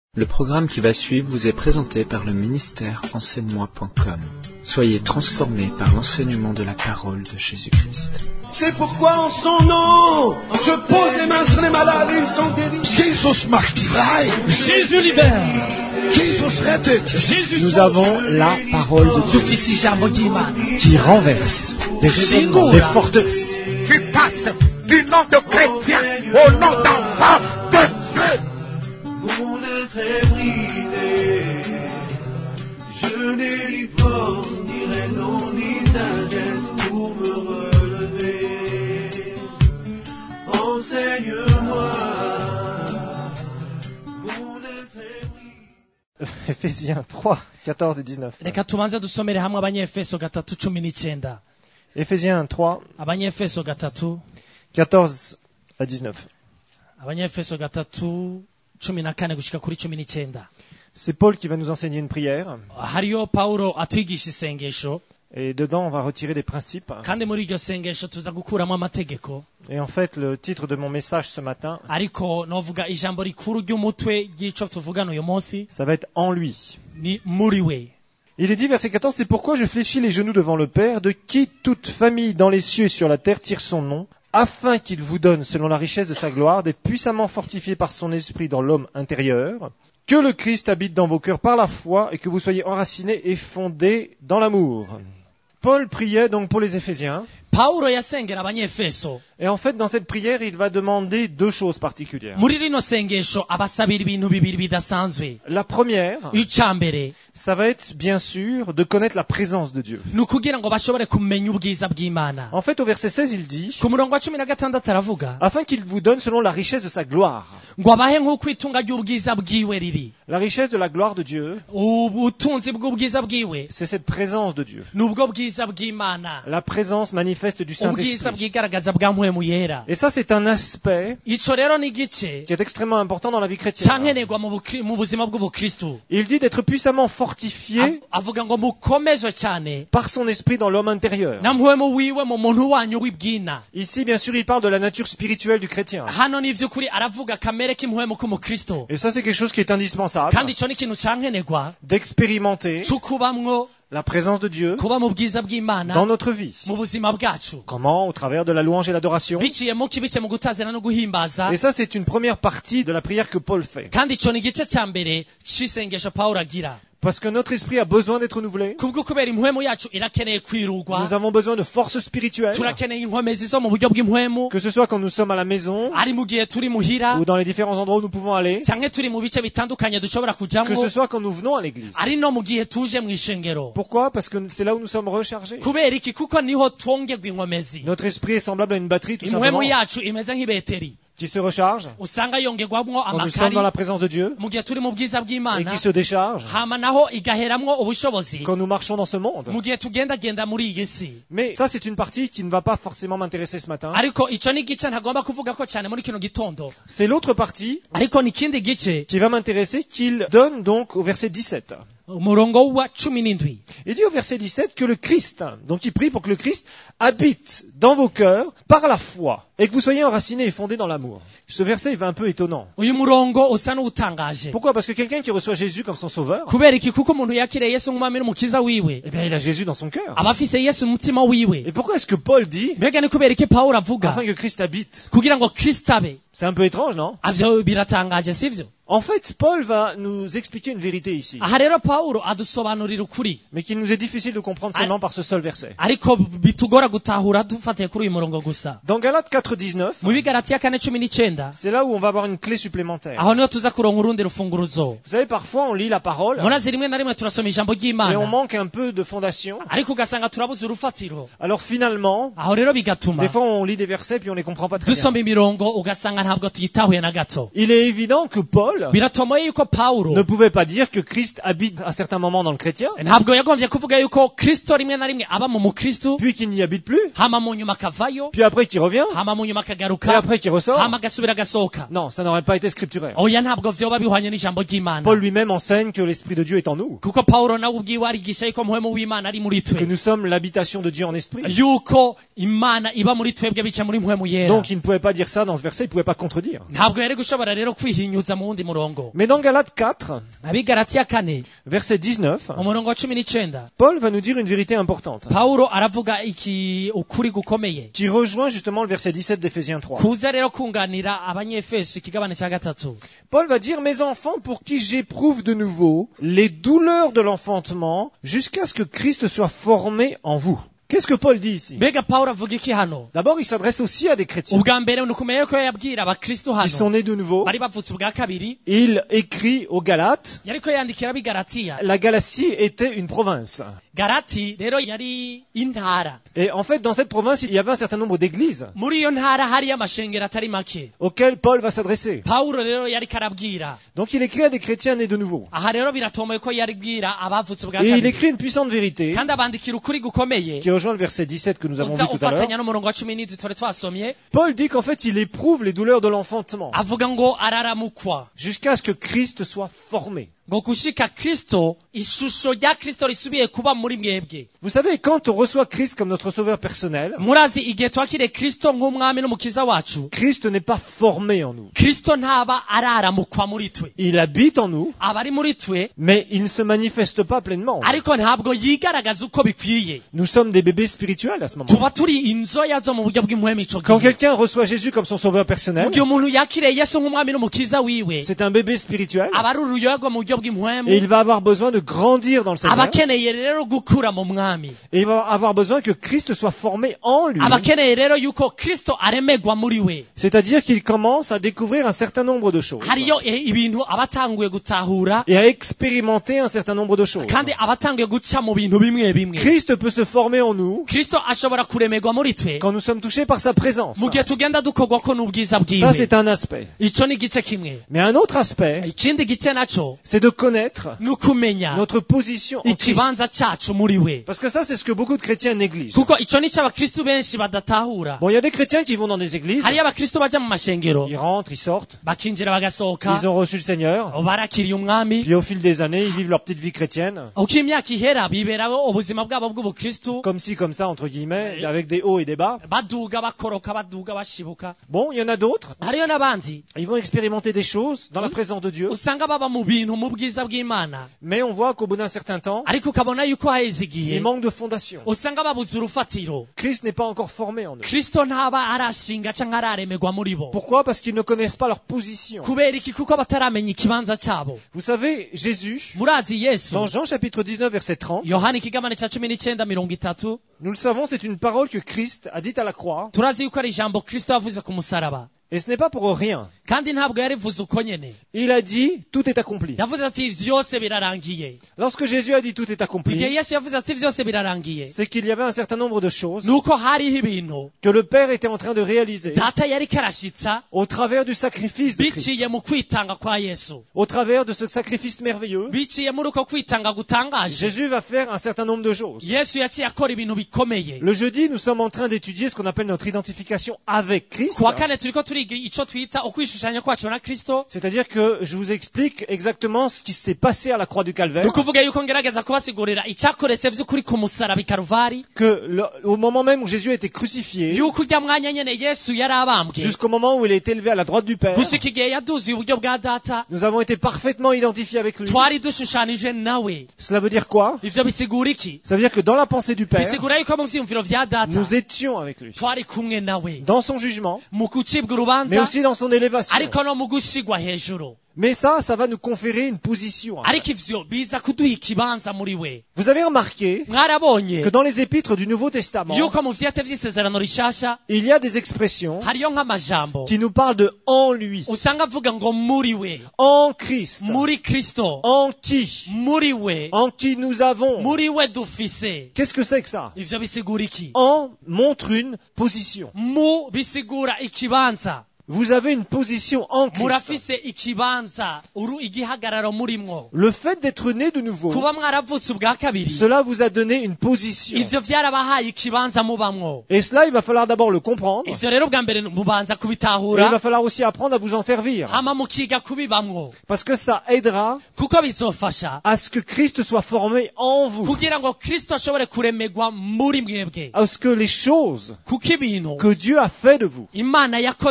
Le programme qui va suivre vous est présenté par le ministère enseigne-moi.com. Soyez transformés par l'enseignement de la parole de Jésus-Christ. C'est pourquoi en son nom, je pose les mains sur les malades et ils sont guéris. Jesus macht frei. Jésus libère. Jesus rettet. Nous avons la parole de Dieu qui renverse des raisonnements, des forteresses. Qui passe du nom de chrétien au nom d'enfant de Dieu. Mon être est brisé, je n'ai ni force, ni raison, ni sagesse pour me relever. Enseigne-moi, mon être est brisé. Ephésiens 3, 14 et 19. Reka tubanze dusomere hamwe Abanyefeso 3:19. Ephésiens 3, Abanyefeso 3, 14 à 19. Abanyefeso 3:14 gushika kuri 19. C'est Paul qui va nous enseigner une prière. Hariyo Paulo atwigisha isengesho, Et dedans, on va retirer des principes. kandi muri iryo sengesho tuza gukuramo amategeko. Et en fait, le titre de mon message ce matin, Ariko novuga ijambo rikuru ry'umutwe ry'ico tuvugana uyu munsi ça va être en lui. ni muri we. Il est dit, verset 14, c'est pourquoi je fléchis les genoux devant le Père, de qui toute famille dans les cieux et sur la terre tire son nom, afin qu'il vous donne, selon la richesse de sa gloire, d'être puissamment fortifié par son esprit dans l'homme intérieur, que le Christ habite dans vos cœurs par la foi et que vous soyez enracinés et fondés dans l'amour. Paul priait donc pour les Éphésiens. Paulo yasengera Abanyefeso. Et en fait, dans cette prière, il va demander deux choses particulières. Muri rino sengesho abasabira ibintu bibiri bidasanzwe. La première, Icambere ça va être bien sûr de connaître la présence de Dieu. ni ukugira ngo bashobore kumenya ubwiza bw'Imana. En fait, au verset 16, il dit, Ku murongo wa 16 aravuga afin qu'il vous donne selon la richesse de sa gloire. ngo abahe nk'uko itunga ry'ubwiza bwiwe riri. La richesse de la gloire de Dieu, Ubutunzi bw'ubwiza bwiwe c'est cette présence de Dieu. ni ubwo bwiza bw'Imana, La présence manifeste du ubwiza Saint-Esprit. bwigaragaza bwa mpwemu yera. Et ça, c'est un aspect Ico rero ni igice qui est extrêmement important dans la vie chrétienne. cankenerwa mu buzima bw'ubukristu. Il dit d'être puissamment fortifié Avuga ngo mukomezwe cyane par son esprit dans l'homme intérieur. na mpwemu wiwe mu muntu wanyu w'ibwina. Ici, bien sûr, il parle de la nature spirituelle du chrétien. Hano ni ivy'ukuri aravuga kamere k'impwemu k'umukristo, Et ça, c'est quelque chose qui est indispensable, kandi ico ni ikintu cankenerwa d'expérimenter c'ukubamwo la présence de Dieu kuba mu bwiza dans bw'Imana notre vie. mu buzima bwacu, Comment? Au travers de la louange et l'adoration. biciye mu kibike mu gutazira no guhimbaza. Et ça, c'est une première partie de la prière que Paul fait. Kandi ico ni igice ca mbere c'isengesho Pawulo agira, Parce que notre esprit a besoin d'être renouvelé. kubwo kubera impwemu yacu irakeneye kwirurwa. Nous avons besoin de forces spirituelles. Turakeneye inkomezi zo mu buryo bw'impwemu, Que ce soit quand nous sommes à la maison ari mu gihe turi muhira ou dans les différents endroits où nous pouvons aller. canke turi mu bice bitandukanye dushobora Que kujamwo, ce soit quand nous venons à l'église. ari no mu gihe tuje mw'ishengero. Pourquoi? Parce que c'est là où nous sommes rechargés. Kubera iki? Kuko niho twongerwa inkomezi. Notre esprit est semblable à une batterie tout simplement Impwemu yacu imeze nk'ibeteri, qui se recharge usanga yongerwamwo quand nous sommes amakari dans la présence de Dieu mu gihe turi mu bwiza et bw'Imana, qui se décharge hama naho igaheramwo ubushobozi quand nous marchons dans ce monde. mu gihe tugendagenda muri iyi si. Mais ça, c'est une partie qui ne va pas forcément m'intéresser ce matin. Ariko ico ni igice ntagomba kuvuga ko cyane muri kino gitondo, C'est l'autre partie ariko ni ikindi gice qui va m'intéresser, qu'il donne donc au verset 17. umurongo wa 17. Il dit au verset 17 que le Christ, donc il prie pour que le Christ habite dans vos cœurs par la foi et que vous soyez enracinés et fondés dans l'amour. Ce verset, il va un peu étonnant. Uyu murongo usa n'utangaje. Pourquoi? Parce que quelqu'un qui reçoit Jésus comme son sauveur, Kubera iki? Kuko umuntu yakiriye Yesu nk'umwami n'umukiza wiwe, eh bien, il a Jésus dans son cœur. aba afise Yesu mu mutima wiwe. Et pourquoi est-ce que Paul dit Mbega ni kubera iki Pawulo avuga afin que Christ habite? kugira ngo Kristo abe? C'est un peu étrange, non? Avyo biratangaje, sivyo? En fait, Paul va nous expliquer une vérité ici, Aha rero Pawulo adusobanurira ukuri, mais qu'il nous est difficile de comprendre seulement par ce seul verset. ariko bitugora gutahura dufatiye kuri uyu murongo gusa. Dans Galates 4:19, Mu Bigalatiya 4:19 c'est là où on va avoir une clé supplémentaire. aho niho tuza kuronka urundi rufunguruzo. Vous savez, parfois on lit la parole, Murazi rimwe na rimwe turasoma ijambo mais on ry'Imana, manque un peu de fondation. ariko ugasanga turabuze urufatiro. Alors finalement, Aho rero bigatuma des fois on lit des versets puis on les comprend pas très bien. dusoma imirongo ugasanga ntabwo tuyitahuye na gato. Il est évident que Paul Biratomoye yuko Pawulo ne pouvait pas dire que Christ habite à certains moments dans le chrétien, ntabwo yagombye kuvuga yuko Kristo rimwe na rimwe aba mu mukristo, puis qu'il n'y habite plus, hama mu nyuma akavayo, puis après qu'il revient, hama mu nyuma et akagaruka, après qu'il ressort. hama agasubira agasohoka. Non, ça n'aurait pas été scripturaire. Oya, ntabwo vyoba bihwanye n'ijambo ry'Imana. Paul lui-même enseigne que l'Esprit de Dieu est en nous, Kuko Pawulo nawe ubwiwe arigisha yuko mpwemu w'Imana ari muri que twe, nous sommes l'habitation de Dieu en esprit. yuko Imana iba muri twebwe bica muri mpwemu yera. Donc il ne pouvait pas dire ça dans ce verset, il ne pouvait pas contredire. Ntabwo yari gushobora rero kwihinyuza mu wundi murongo. Mais dans Galates 4, Abigalatiya 4 verset 19, umurongo wa 19 Paul va nous dire une vérité importante Paulo aravuga ukuri gukomeye qui rejoint justement le verset 17 d'Éphésiens 3. kuza rero kunganira abanyefeso ikigabane cya 3. Paul va dire, mes enfants pour qui j'éprouve de nouveau les douleurs de l'enfantement jusqu'à ce que Christ soit formé en vous. Qu'est-ce que Paul dit ici? Mbega Paulo avuga iki hano? D'abord, il s'adresse aussi à des chrétiens Ubwa mbere nukumeye ko yabwira abakristo qui sont hano nés de nouveau. bari bavutse ubwa kabiri Il écrit aux Galates, yariko yandikira abigalatiya. la Galatie était une province. Galati rero yari intara. Et en fait, dans cette province, il y avait un certain nombre d'églises Muri iyo ntara hari amashengero atari make. auxquelles Paul va s'adresser. Paulo rero yari karabwira. Donc il écrit à des chrétiens nés de nouveau. Aha rero biratomoye ko yari bwira abavutse ubwa Et il kabiri. écrit une puissante vérité Kandi abandikira ukuri gukomeye. qui rejoint le verset 17 que nous avons vu Uza tout à l'heure. ufatanya n'umurongo wa 17 twari twasomye. Paul dit qu'en fait, il éprouve les douleurs de l'enfantement Avuga ngo araramukwa. jusqu'à ce que Christ soit formé. Ngo gushika Kristo ishusho rya Kristo risubiye kuba muri mwebwe. Vous savez, quand on reçoit Christ comme notre sauveur personnel, Murazi igihe twakire Kristo nk'umwami n'umukiza wacu, Christ n'est pas formé en nous. Kristo ntaba araramukwa muri twe. Il habite en nous, Abari muri twe mais il ne se manifeste pas pleinement. ariko ntabwo yigaragaza uko bikwiye. Nous sommes des bébés spirituels à ce moment-là. Tuba turi inzoya zo mu buryo bw'impwemu ico Quand gihe. quelqu'un reçoit Jésus comme son sauveur personnel, Mu gihe umuntu yakiriye Yesu nk'umwami n'umukiza wiwe, c'est un bébé spirituel aba ari uruyogo mu buryo et bw'impwemu, il va avoir besoin de grandir dans le aba Seigneur akeneye rero gukura mu mwami, et il va avoir besoin que Christ soit formé en lui. aba akeneye rero yuko Kristo aremegwa muri we. C'est-à-dire qu'il commence à découvrir un certain nombre de choses Hariyo ibintu abatanguye gutahura et à expérimenter un certain nombre de choses. kandi abatanguye guca mu bintu bimwe bimwe. Christ peut se former en nous Kristo ashobora kuremegwa muri twe quand nous sommes touchés par sa présence. mu gihe tugenda dukorwako n'ubwiza Ça, bwiwe. c'est un aspect. Ico ni igice kimwe. Mais un autre aspect, Ikindi gice naco c'est de connaître ni ukumenya notre position en Christ. ikibanza cacu muri we. Parce que ça, c'est ce que beaucoup de chrétiens négligent. Kuko ico ni c'abakristu benshi badatahura. Bon, il y a des chrétiens qui vont dans des églises, Hariyo abakristu baja mu mashengero ils rentrent, ils sortent, bakinjira bagasohoka ils ont reçu le Seigneur, barakiriye umwami, puis au fil des années, ils vivent leur petite vie chrétienne, uko imyaka ihera biberaho ubuzima bwabo bw'ubukristu, comme ci, comme ça, entre guillemets, avec des hauts et des bas. baduga bakoroka baduga bashibuka. Bon, il y en a d'autres, Hariyo n'abandi ils vont expérimenter des choses dans la présence de Dieu, usanga baba mu bintu mu bwiza bw'Imana, mais on voit qu'au bout d'un certain temps, ariko ukabona yuko haheze igihe il manque de fondation. usanga babuze urufatiro. Christ n'est pas encore formé en eux. Kristo ntaba arashinga canke araremegwa muri bo. Pourquoi? Parce qu'ils ne connaissent pas leur position. Kubera iki? Kuko bataramenya ikibanza cabo. Vous savez, Jésus, Murazi Yesu, dans Jean chapitre 19, verset 30, Yohana ikigabane ca 19:30, nous le savons, c'est une parole que Christ a dite à la croix, turazi yuko ari ijambo Kristo yavuze ku musaraba, et ce n'est pas pour rien. kandi ntabwo yarivuze uko nyene. Il a dit, tout est accompli. Yavuze ati vyose birarangiye. Lorsque Jésus a dit tout est Igihe accompli, Yesu yavuze ati vyose birarangiye, c'est qu'il y avait un certain nombre de choses nuko hariho ibintu que le Père était en train de réaliser data yariko arashitsa au travers du sacrifice de Christ, biciye mu kwitanga kwa Yesu, au travers de ce sacrifice merveilleux. biciye muri uko kwitanga gutangaje. Jésus va faire un certain nombre de choses. Yesu yaciye akora ibintu bikomeye. Le jeudi, nous sommes en train d'étudier ce qu'on appelle notre identification avec Christ. Kuwa kane turiko turiga ico twita ukwishushanya kwacu na Kristo. C'est-à-dire que je vous explique exactement ce qui s'est passé à la croix du Calvaire. Nukuvuga yuko ngerageza kubasigurira icyakoretse vy'ukuri ku musaraba i Karuvali, Au moment même où Jésus a été crucifié, yuko urya mwanya nyene Yesu yari abambwe, jusqu'au moment où il a été élevé à la droite du Père, gushika igihe yaduzuye uburyo bwa data, nous avons été parfaitement identifiés avec lui. twari dushushanije nawe. Cela veut dire quoi? Ivyo bisigura iki? Ça veut dire que dans la pensée du Père, Bisigura yuko mu vyiyumviro vya data nous étions avec lui. twari kumwe nawe Dans son jugement, mu gucibwa mais urubanza, aussi dans son élévation. ariko no mu gushigwa hejuru. Mais ça va nous conférer une position. Ariko ivyo biza kuduha ikibanza muri we. Vous avez remarqué Mwarabonye que dans les épîtres du Nouveau Testament, yuko mu vyete vy'isezerano rishasha il y a des expressions hariyo nk'amajambo qui nous parlent de en lui, usanga avuga ngo muri we, en Christ, muri Kristo, en qui, muri we, en qui nous avons. muri we dufise. Qu'est-ce que c'est que ça? Ivyo bisigura iki? En montre une position. Mu bisigura ikibanza. Vous avez une position en Christ. Murafise ikibanza, igihagararo murimwo. Le fait d'être né de nouveau, Kuba mwaravutse ubwa kabiri, cela vous a donné une position. ivyo vyarabahaye ikibanza mubamwo. Et cela, il va falloir d'abord le comprendre. Ivyo rero bwa mbere mubanza Et il kubitahura, va falloir aussi apprendre à vous en servir. hama mukiga kubibamwo. Parce que ça aidera Kuko bizofasha à ce que Christ soit formé en vous. kugira ngo Kristo ashobore kuremegwa muri mwebwe. À ce que les choses Kuko ibintu que Dieu a fait de vous Imana yakoze muri mwebwe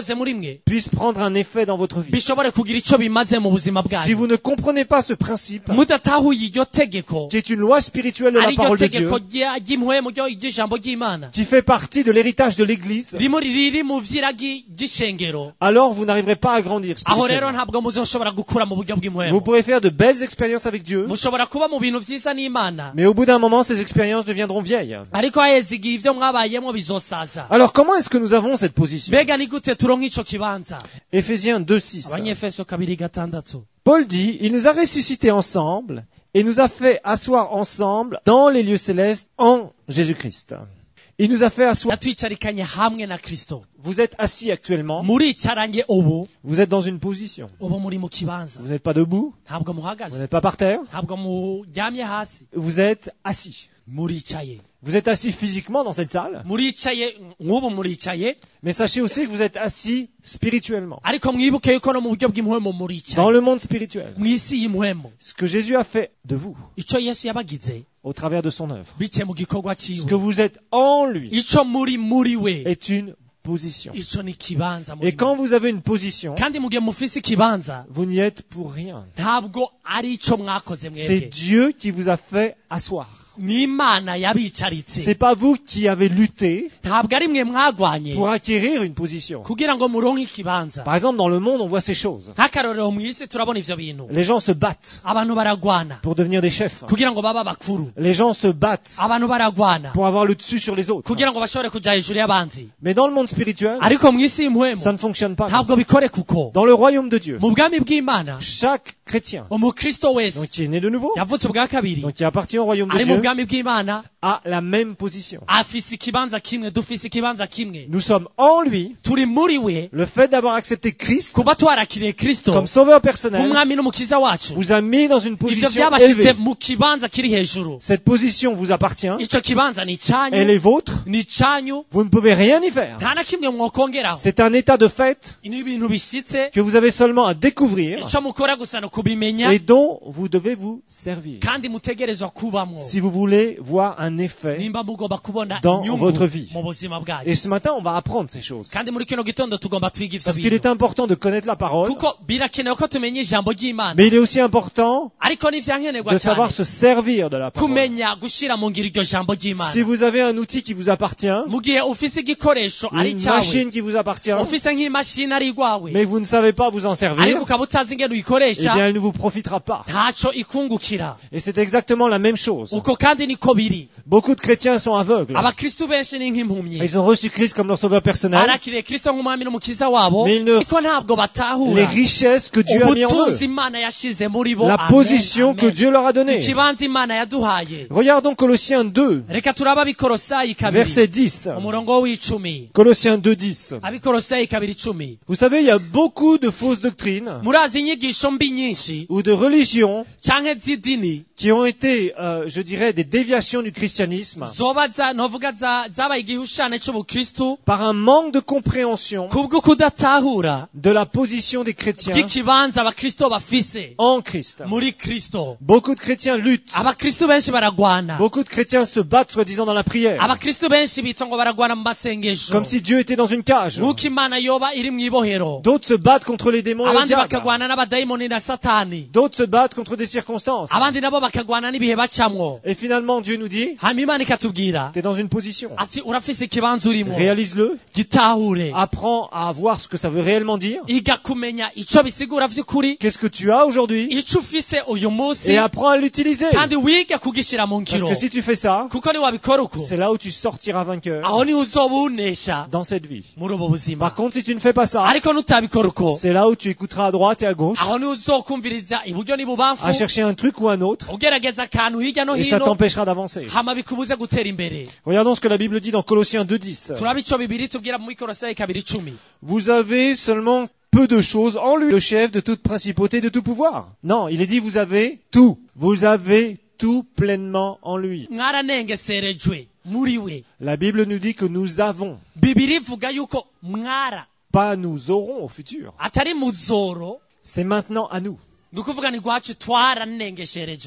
mwebwe puisse prendre un effet dans votre vie. bishobore kugira ico bimaze mu buzima Si bwanyu vous ne comprenez pas ce principe, mudatahuye iryo tegeko qui est une loi spirituelle de la ari ryo parole de Dieu, tegeko ry'impwemu ry'ijambo ry'Imana qui fait partie de l'héritage de l'Église, riri mu vyiragi ry'ishengero alors vous n'arriverez pas à grandir aho rero spirituellement. ntabwo muzoshobora gukura mu buryo Vous bw'impwemu pourrez faire de belles expériences avec Dieu, mushobora kuba mu bintu vyiza n'Imana mais au bout d'un moment, ces expériences deviendront vieilles. ariko haheze igihe ivyo mwabayemwo bizosaza Alors comment est-ce que nous avons cette position? mbega ni gute turonka ico kibanza Éphésiens 2:6. abanyefeso 2:6 Paul dit, il nous a ressuscités ensemble et nous a fait asseoir ensemble dans les lieux célestes en Jésus-Christ. Il nous a fait asseoir. yatwicarikanye hamwe na Kristo Vous êtes assis actuellement, muricaranye ubu vous êtes dans une position. ubu muri mu kibanza Vous n'êtes pas debout, ntabwo vous muhagaze n'êtes pas par terre, ntabwo muryamye hasi vous êtes assis. muricaye Vous êtes assis physiquement dans cette salle, muricaye nk'ubu muricaye mais sachez aussi que vous êtes assis spirituellement, ariko mwibuke yuko no mu buryo bw'impwemu dans muricaye le monde spirituel. mw'isi y'impwemu Ce que Jésus a fait de vous, ico Yesu yabagize au travers de son œuvre, bice mu gikorwa ce que ciwe vous êtes en lui, ico muri we est une position. ico ni kibanza muri Et quand vous avez une position, kandi mu gihe mufise ikibanza vous n'y êtes pour rien. ntabwo ari ico mwakoze C'est mwebwe Dieu qui vous a fait asseoir. ni Imana yabicaritse C'est pas vous qui avez lutté ntabwo ari mwe mwagwanye pour acquérir une position. kugira ngo muronke ikibanza Par exemple, dans le monde, on voit ces choses. nk'akarorero mw'isi turabona ivyo bintu Les gens se battent abantu baragwana pour devenir des chefs. kugira ngo babe abakuru Les gens se battent abantu baragwana pour avoir le dessus sur les autres. kugira ngo bashobore kuja hejuru y'abandi Mais dans le monde spirituel, ariko mw'isi y'impwemu ça ne fonctionne pas comme ça. ntabwo bikore kuko Dans le royaume de Dieu, mu bwami bw'Imana chaque chrétien, umukristo wese donc qui est né de nouveau, yavutse ubwa kabiri donc qui appartient au royaume de ari mu Dieu, bwami bw'Imana a la même position. afise ikibanza kimwe dufise ikibanza kimwe Nous sommes en lui. turi muri we Le fait d'avoir accepté Christ kuba twarakiriye Kristo comme sauveur personnel nk'umwami n'umukiza wacu vous a mis dans une ivyo position vyabashitse élevée. mu kibanza kiri hejuru Cette position vous appartient, ico kibanza ni elle icanyu est vôtre, ni icanyu vous ne pouvez rien y faire. nta na kimwe mwokongeraho C'est un état de fait ni ibintu bishitse que vous avez seulement à découvrir ico mukora gusa no kubimenya et dont vous devez vous servir. kandi mutegerezwa kubamwo Si vous voulez voir un effet. nimba mugomba kubona dans inyungu votre vie. mu buzima bwanyu Et ce matin, on va apprendre ces choses. kandi muri kino gitondo tugomba twiga ivyo Parce qu'il est bintu important de connaître la parole, kuko birakenewe ko tumenya ijambo ry'Imana mais il est aussi important ariko n'ivyankenerwa de savoir cyane se servir de la parole. kumenya gushira mu ngiro iryo jambo ry'Imana Si vous avez un outil qui vous appartient, mu gihe ufise igikoresho ari une cyawe machine qui vous appartient, ufise nk'imashini ari igwawe mais vous ne savez pas vous en ariko servir, ukaba utazi ingene eh uyikoresha bien, elle ne vous profitera pas. ntaco ikungukira Et c'est exactement la même chose. uko kandi niko biri Beaucoup de chrétiens sont aveugles. abakristu benshi ni nk'impumyi Ils ont reçu Christ comme leur sauveur personnel. barakiriye kristo nk'umwami n'umukiza wabo Mais ils ne- ariko ntabwo Les batahura richesses que Dieu a mis en ubutunzi eux. Imana yashize muri bo La Amen, position que amen. Dieu leur a donnée. ikibanza Imana yaduhaye Regardons Colossiens 2, reka turaba abikorosayi verset kabiri 10. umurongo w'icumi Colossiens 2, 10. abikorosayi kabiri icumi Vous savez, il y a beaucoup de fausses doctrines murazi inyigisho mbi nyinshi ou de religions canke z'idini qui ont été, je dirais, des déviations du christianisme zoba novuga zabaye igihushane c'ubukristu par un manque de compréhension kubwo kudatahura de la position des chrétiens bw'ikibanza abakristo bafise en Christ. muri kristo Beaucoup de chrétiens luttent. abakristo benshi baragwana Beaucoup de chrétiens se battent, soi-disant, dans la prière. abakristo benshi bitwa ngo baragwana mu masengesho Comme si Dieu était dans une cage. nk'uko imana yoba iri mw'ibohero D'autres se battent contre les démons et le abandi diable. bakagwana n'abadayimoni na satani D'autres se battent contre des circonstances. abandi nabo bakagwana n'ibihe bacamwo Et finalement, Dieu nous dit, hanyuma imana ikatubwira t'es dans une position. ati urafise ikibanza urimo Réalise-le. gitahure Apprends à voir ce que ça veut réellement dire. iga kumenya ico bisigura vy'ukuri Qu'est-ce que tu as aujourd'hui? ico ufise uyu munsi Et apprends à l'utiliser. kandi wige kugishira mu Parce ngiro que si tu fais ça, kuko niwabikora uko c'est là où tu sortiras vainqueur aho niho uzoba unesha dans cette vie. muri ubu buzima Par contre, si tu ne fais pas ça, ariko nutabikora uko c'est là où tu écouteras à droite et à gauche aho niho uzokumviriza iburyo n'ibubamfu à chercher un truc ou un autre ugerageza akantu hirya no et ça hino t'empêchera d'avancer. hama bikubuze gutera imbere Regardons ce que la Bible dit dans Colossiens 2:10. turaba ico bibiri tubwira muri kolosayi kabiri icumi Vous avez seulement peu de choses en lui, le chef de toute principauté, de tout pouvoir. Non, il est dit vous avez tout. Vous avez tout pleinement en lui. mwaranengeserejwe muri we La Bible nous dit que nous avons, bibiri ivuga yuko mwara pas nous aurons au futur. atari muzoro C'est maintenant à nous. ni ukuvuga ni gwacu twaranengesherejwe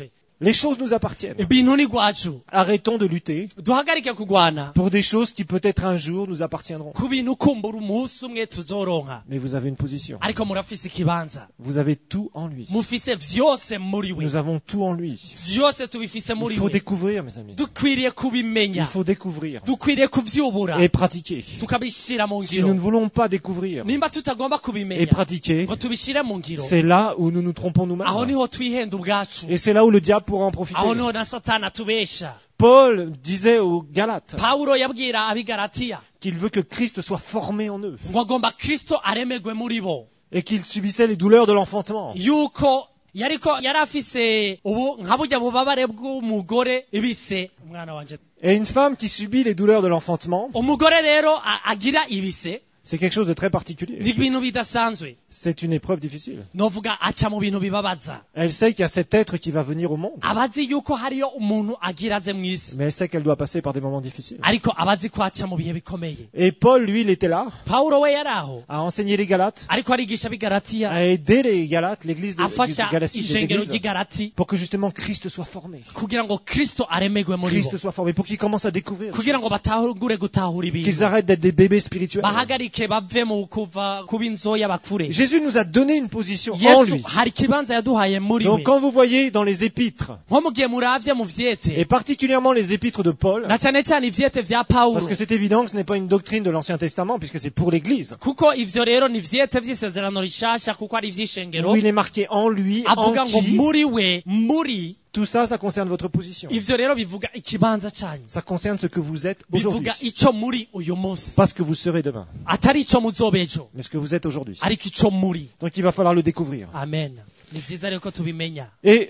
Les choses nous appartiennent. ibintu ni gwacu. Arrêtons de lutter Duhagarike kugwana pour des choses qui peut-être un jour nous appartiendront. ku bintu kumbura umunsi umwe tuzoronka. Mais vous avez une position. Ariko murafise ikibanza. Vous avez tout en lui. Mufise vyose muri we. Nous avons tout en lui. Vyose tubifise muri Il faut we. découvrir, mes amis. Dukwiriye kubimenya. Il faut découvrir Dukwiriye kuvyubura. et pratiquer. Tukabishira mu Si nous ngiro. ne voulons pas découvrir Nimba tutagomba et kubimenya pratiquer, ngo tubishire mu ngiro. c'est là où nous nous trompons Aho nous-mêmes. niho twihenda ubwacu. Et c'est là où le diable pourra en profiter. Aho niho na Satani atubesha. Paul disait aux Galates Pawulo yabwira abigaratiya qu'il veut que Christ soit formé en eux ngo agomba Kristo aremegwe muri bo. et qu'il subissait les douleurs de l'enfantement. Yuko yari afise ubu nka burya bubabare bw'umugore ibise umwana wanje. Et une femme qui subit les douleurs de l'enfantement, Umugore rero agira ibise c'est quelque chose de très particulier. ni ibintu bidasanzwe. C'est une épreuve difficile. Novuga aca mu bintu bibabaza. Elle sait qu'il y a cet être qui va venir au monde, Abazi yuko hariyo umuntu agira aze mw'isi. mais elle sait qu'elle doit passer par des moments difficiles. Ariko abazi ko aca mu bihe bikomeye. Et Paul, lui, il était là, Pawulo we yaraho à enseigner les Galates, ariko arigisha bigaratiya à aider les Galates, l'église de afasha Galatie, les ishengero églises, ry'igarati pour que justement Christ soit formé. kugira ngo Kristo aremegwe muri bo. Christ soit formé, pour qu'ils commencent à découvrir, Kugira ngo batahugure gutahura qu'ils ibintu. arrêtent d'être des bébés spirituels. Bahagarike bave mu kuva kuba inzoya bakure. Jésus nous a donné une position en Yesu lui. hari ikibanza yaduhaye muri Donc we. quand vous voyez dans les épîtres, Nko mu gihe muravye mu et vyete particulièrement les épîtres de Paul, na cane cane ivyete vya Pawulo parce que c'est évident que ce n'est pas une doctrine de l'Ancien Testament, puisque c'est pour l'Église, kuko ivyo rero ni vyete vy'isezerano rishasha kuko ari ivy'ishengero où il est marqué en lui, en avuga ngo qui, muri we muri tout ça, ça concerne votre position. ivyo rero bivuga ikibanza canyu Ça concerne ce que vous êtes aujourd'hui. bivuga ico muri uyu munsi Pas ce que vous serez demain, atari ico muzoba ejo mais ce que vous êtes aujourd'hui. ariko ico muri. Donc il va falloir le découvrir. Amen. Ni vyiza rero ko tubimenya. Et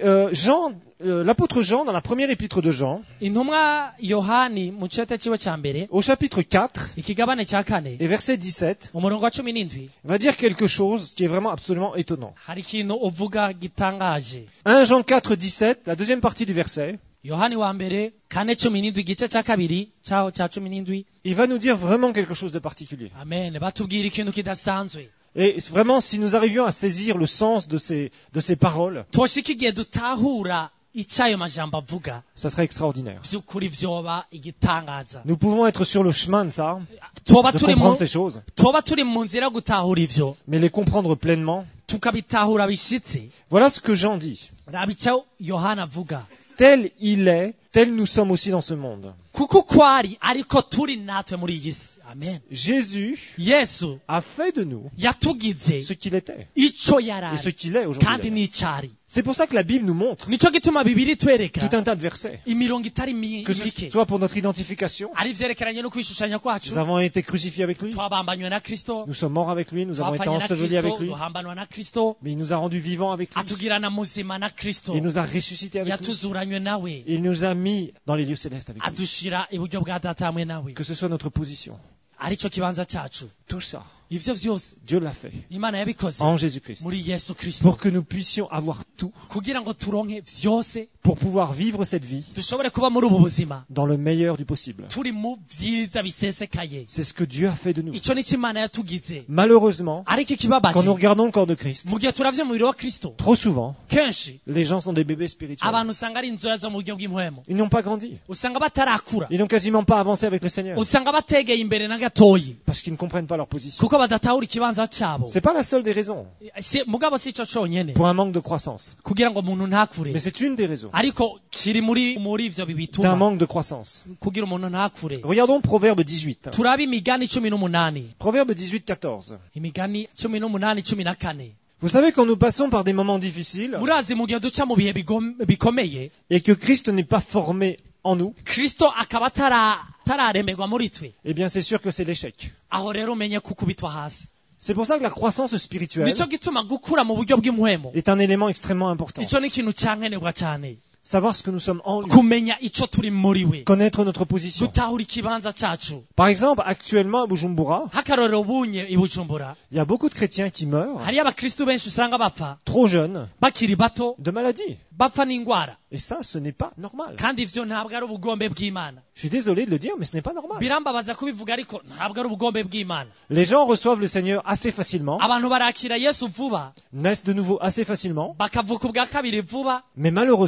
l'apôtre Jean, dans la première épître de Jean, Intumwa Yohani mu cete ciwe ca mbere au chapitre 4 ikigabane ca kane et verset 17, umurongo wa 17 va dire quelque chose qui est vraiment absolument étonnant. hari ikintu uvuga gitangaje. 1 Jean 4, 17, la deuxième partie du verset, Yohani wa mbere kane 17 igice ca kabiri caho ca 17. il va nous dire vraiment quelque chose de particulier. Amen. Batubwira ikintu kidasanzwe. Et vraiment, si nous arrivions à saisir le sens de ces paroles, Toshika igihe dutahura icayo majambo avuga ça serait extraordinaire. vy'ukuri vyoba igitangaza. Nous pouvons être sur le chemin de ça, Toba de turi mu comprendre ces choses, toba turi mu nzira yo gutahura ivyo mais les comprendre pleinement. tukabitahura bishitse. Voilà ce que Jean dit. Raba ico Yohana avuga. Tel il est, tel nous sommes aussi dans ce monde. Kuko kwari ariko turi natwe muri iyi si. Amen. Jésus Yesu a fait de nous yatugize ce qu'il était ico et ce yarari qu'il est kandi aujourd'hui. n'icari. C'est pour ça que la Bible nous montre Nico gituma Bibiri twereka tout un tas de versets. imirongo itari Que ce mike soit pour notre identification, ari ivyerekeranye no kwishushanya kwacu. nous avons été crucifiés avec lui, Twabambanywe na Kristo, nous sommes morts avec lui, nous avons été twapfanye na ensevelis avec Kristo, lui, duhambanwa na Kristo, mais il nous a rendus vivants avec lui, atugirana muzima na Kristo, il nous a ressuscités avec lui, yatuzuranywe nawe, il nous a mis dans les lieux célestes avec lui. adushira iburyo bwa data hamwe nawe. Que ce soit notre position, Arico kibanza cacu. tout ça, Ivyo vyose Dieu l'a fait Imana yabikoze en Jésus-Christ, muri Yesu Kristo pour que nous puissions avoir tout, kugira ngo turonke vyose pour pouvoir vivre cette vie dushobore kuba muri ubu buzima dans le meilleur du possible. turi mu vyiza bisesekaye. C'est ce que Dieu a fait de nous. Ico nico Imana yatugize. Malheureusement, Ariko quand ikibabaje nous regardons le corps de Christ, mu gihe turavye umubiri wa Kristo trop souvent, kenshi les gens sont des bébés spirituels. abantu usanga ari inzoya zo mu buryo bw'impwemu, Ils n'ont pas grandi. usanga batarakura, Ils n'ont quasiment pas avancé avec le Seigneur usanga bategeye imbere na gatoyi parce qu'ils ne comprennent pas leur position. kuko badatahura ikibanza cabo. C'est pas la seule des raisons Mugabo si ico conyene pour un manque de croissance, kugira ngo umuntu ntakure, mais c'est une des raisons ariko kiri muri ivyo d'un bibituma manque de croissance. kugira umuntu ntakure. Regardons Proverbe 18. Turabe imigani 18, Proverbe 18, 14. imigani 18, 14. Vous savez, quand nous passons par des moments difficiles Murazi mu gihe duca mu bihe bikomeye et que Christ n'est pas formé en nous, Kristo akaba tararemegwa muri twe, eh bien c'est sûr que c'est l'échec. aho rero umenye kukubitwa hasi. C'est pour ça que la croissance spirituelle Nico gituma gukura mu buryo bw'impwemu est un élément extrêmement important. ico ni ikintu cankenerwa cane. Savoir ce que nous sommes en lui, Kumenya ico turi muri we, connaître notre position. gutahura ikibanza cacu. Par exemple, actuellement à Bujumbura, Hakarorero bunye i Bujumbura il y a beaucoup de chrétiens qui meurent hariyo abakristu benshi usanga bapfa trop jeunes bakiri bato, de maladies. bapfa n'ingwara, Et ça, ce n'est pas normal. kandi ivyo ntabwo ari ubugombe bw'Imana. Je suis désolé de le dire, mais ce n'est pas normal. Birambabaza kubivuga ariko ntabwo ari ubugombe bw'Imana. Les gens reçoivent le Seigneur assez facilement, Abantu barakira Yesu vuba, naissent de nouveau assez facilement, bakavuka ubwa kabiri vuba, mais malheureusement, ariko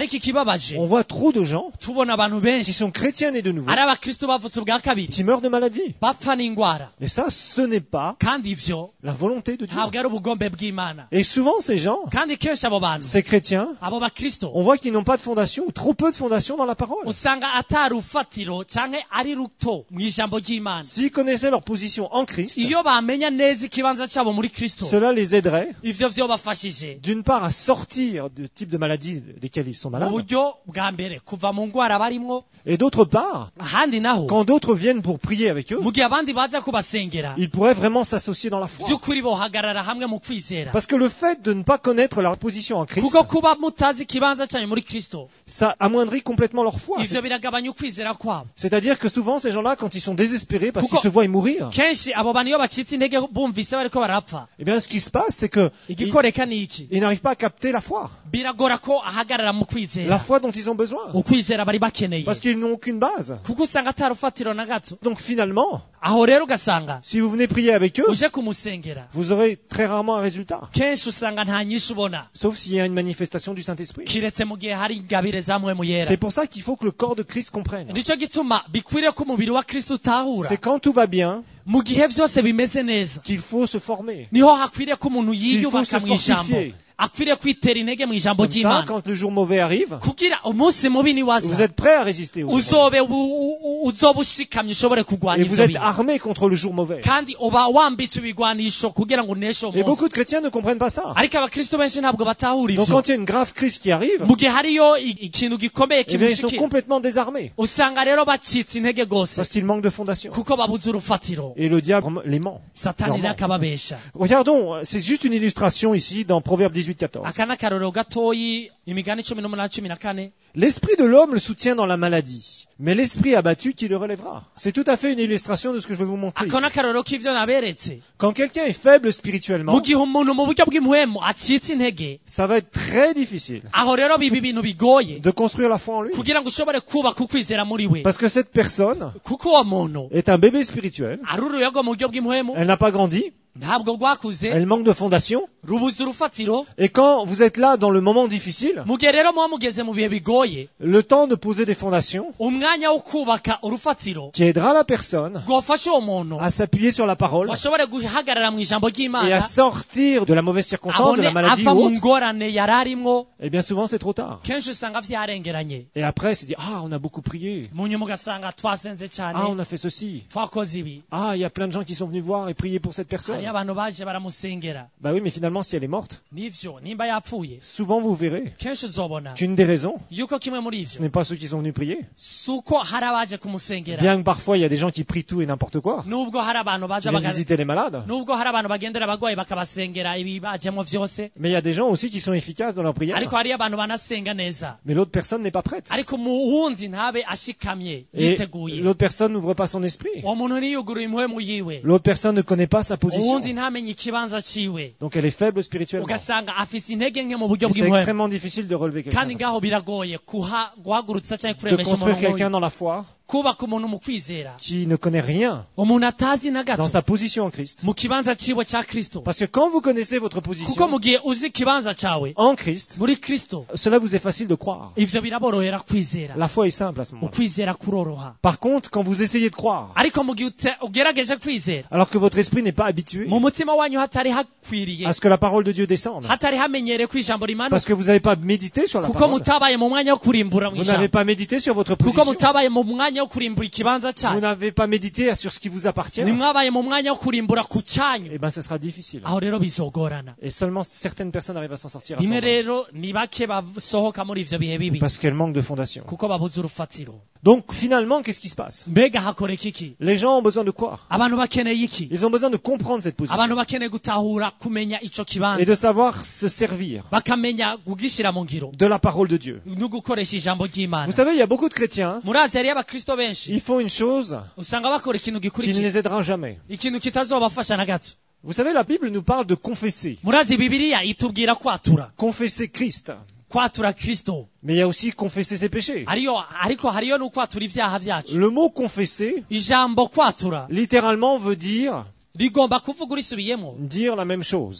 ariko ikibabaje On voit trop de gens tubona abantu qui benshi sont chrétiens nés de nouveau, ari abakristo bavutse ubwa kabiri qui meurent de maladie. bapfa n'indwara Et ça, ce n'est pas kandi ivyo la volonté de Dieu. ntabwo ari ubugombe bw'Imana Et souvent, ces gens, kandi kenshi abo bantu ces chrétiens, abo bakristo on voit qu'ils n'ont pas de fondation ou trop peu de fondation dans la parole. usanga atari urufatiro canke ari ruto mw'ijambo ry'Imana S'ils connaissaient leur position en Christ, iyo bamenya neza ikibanza cabo muri Kristo cela les aiderait, ivyo vyobafashije d'une part, à sortir du type de maladie desquelles ils sont mu malades, buryo bwa mbere kuva mu ngwara barimwo et d'autre part, ahandi naho quand d'autres viennent pour prier avec eux, mu gihe abandi baza kubasengera ils pourraient vraiment s'associer dans la foi. vy'ukuri bohagarara hamwe mu kwizera Parce que le fait de ne pas connaître leur position en Christ, kuko kuba mutazi ikibanza canyu muri Kristo ça amoindrit complètement leur foi. ivyo biragabanya ukwizera kwabo C'est-à-dire que souvent, ces gens-là, quand ils sont désespérés parce qu'ils Pourquoi se voient mourir, kenshi abo bantu iyo bacitse intege bumvise bariko barapfa eh bien, ce qui se passe, c'est que igikoreka ni iki ils n'arrivent pas à capter la foi. biragora ko ahagarara mu La kwizera foi dont ils ont besoin. ukwizera bari bakeneye Parce qu'ils n'ont aucune base. kuko usanga atari ufatiro na gato Donc finalement, aho rero ugasanga si vous venez prier avec eux, uje kumusengera vous aurez très rarement un résultat. kenshi usanga nta nyinshi ubona Sauf s'il y a une manifestation du Saint-Esprit. kiretse mu gihe hari ingabire za mpwemu yera C'est pour ça qu'il faut que le corps de Christ comprenne. nico gituma bikwiriye ko umubiri wa Kristo utahura C'est quand tout va bien mu gihe vyose bimeze neza qu'il faut se former. niho hakwiriye ko umuntu yiyubaka se mw'ijambo fortifier. akwiriye kwitera intege mw'ijambo Comme ça, ry'Imana quand le jour mauvais arrive, kugira umunsi mubi vous niwaza êtes prêts à résister au jour uzobe uzoba ushikamye ushobore mauvais. kurwanya Et vous ivyo êtes bintu armés contre le jour mauvais. kandi uba wambitse ibigwanisho kugira ngo uneshe uwo Et beaucoup munsi de chrétiens ne comprennent pas ça. ariko abakristo benshi ntabwo batahura Donc ivyo quand il y a une grave crise qui arrive, mu gihe hariyo ikintu gikomeye eh bien, ils sont kimushikira complètement désarmés. usanga rero bacitse intege gose Parce qu'ils manquent de fondation. kuko babuze urufatiro Et le diable les ment. satani rero Normal. akababesha Regardons, c'est juste une illustration ici dans Proverbe 18-14. aka ni akarorero gatoyi imigani 18:14 L'esprit de l'homme le soutient dans la maladie, mais l'esprit abattu qui le relèvera. C'est tout à fait une illustration de ce que je vais vous montrer. ako ni ici. akarorero k'ivyo naberetse Quand quelqu'un est faible spirituellement, mu gihe umuntu mu buryo bw'impwemu acitse intege ça va être très difficile aho rero biba ibintu bigoye de construire la foi en lui. kugira ngo ushobore kubaka ukwizera muri we Parce que cette personne kuko uwo muntu est un bébé spirituel, ari uruyogo mu buryo bw'impwemu elle n'a pas grandi, ntabwo rwakuze elle manque de fondation, rubuze urufatiro et quand vous êtes là dans le moment difficile, mu gihe rero muba mugeze mu bihe bigoye le temps de poser des fondations umwanya wo kubaka urufatiro qui aidera la personne rwofasha uwo muntu à s'appuyer sur la parole washobore guhagarara mu ijambo et à ry'Imana sortir de la mauvaise circonstance, de abone la maladie ava ou mu autre, ngorane yari arimwo eh bien souvent c'est trop tard. kenshi usanga vyarengeranye Et après c'est dit, ah on a beaucoup prié, mu nyuma ugasanga twasenze ah cane on a fait ceci, twakoze ibi ah il y a plein de gens qui sont venus voir et prier pour cette personne. hariyo abantu baje baramusengera Bah oui mais finalement si elle est morte, nivyo nimba yapfuye souvent vous verrez kenshi uzobona qu'une des raisons, yuko kimwe muri ce ivyo n'est pas ceux qui sont venus prier, suko hari abaje kumusengera bien que parfois il y a des gens qui prient tout et n'importe quoi, nubwo hari abantu qui baza viennent visiter les malades, nubwo hari abantu bagendera abagwayi bakabasengera ibi bajemo vyose mais il y a des gens aussi qui sont efficaces dans leur prière, ariko hariyo abantu banasenga neza mais l'autre personne n'est pas prête. ariko umuhunzi ntabe ashikamye Et yiteguye l'autre personne n'ouvre pas son esprit. uwo muntu ntiyuguruye impwemu yiwe L'autre personne ne connaît pas sa position. uwundi ntamenye ikibanza ciwe Donc elle est faible spirituellement. ugasanga afise intege nke mu buryo Et c'est bw'impwemu extrêmement difficile de relever quelqu'un. kandi ngaho biragoye guhagurutsa canke De kuremesha construire umuntu quelqu'un nk'uyu. dans la foi kubaka umuntu mu kwizera qui ne connaît rien umuntu atazi na dans gato sa position en Christ. mu kibanza ciwe ca Kristo Parce que quand vous connaissez votre kuko position mu gihe uzi ikibanza cawe en Christ, muri Kristo cela vous est facile de croire. ivyo biraborohera kwizera La foi est simple à ce moment-là. ukwizera kuroroha Par contre, quand vous essayez de croire, ariko mu gihe ugerageje kwizera alors que votre esprit n'est pas habitué mu mutima wanyu hatari hakwiriye à ce que la parole de Dieu descende, hatari hamenyereye ko ijambo parce rimanuka que vous n'avez pas médité sur la kuko parole, mutabaye mu mwanya wo kurimbura mu vous n'avez ijambo pas médité sur votre kuko position, mutabaye mu mwanya wo kurimbura ikibanza vous cyanyu n'avez pas médité sur ce qui vous appartient, nimwabaye mu mwanya wo kurimbura ku cyanyu eh ben ce sera difficile. aho rero bizogorana Et seulement certaines personnes arrivent à s'en sortir à ce rimwe moment, rero ni bake basohoka muri ivyo bihe bibi parce qu'elles manquent de fondation. kuko babuze urufatiro Donc finalement, qu'est-ce qui se passe? mbega hakoreka iki Les gens ont besoin de quoi? abantu bakeneye iki Ils ont besoin de comprendre cette abantu position bakeneye gutahura kumenya ico et kibanza de savoir se servir bakamenya kugishira mu ngiro de la parole de Dieu. no gukoresha ijambo ry'Imana Vous savez, il y a beaucoup de chrétiens, murazi hariyo abakristo benshi ils font une chose usanga bakora ikintu qui ne gikurikira les aidera jamais. ikintu kitazobafasha na gato Vous savez, la Bible nous parle de confesser. murazi bibiliya itubwira kwatura Confesser Christ. kwatura Kristo Mais il y a aussi confesser ses péchés. ariko hariyo n'ukwatura ivyaha vyacu Le mot confesser, ijambo kwatura littéralement, veut dire rigomba kuvuga urisubiyemo dire la même chose.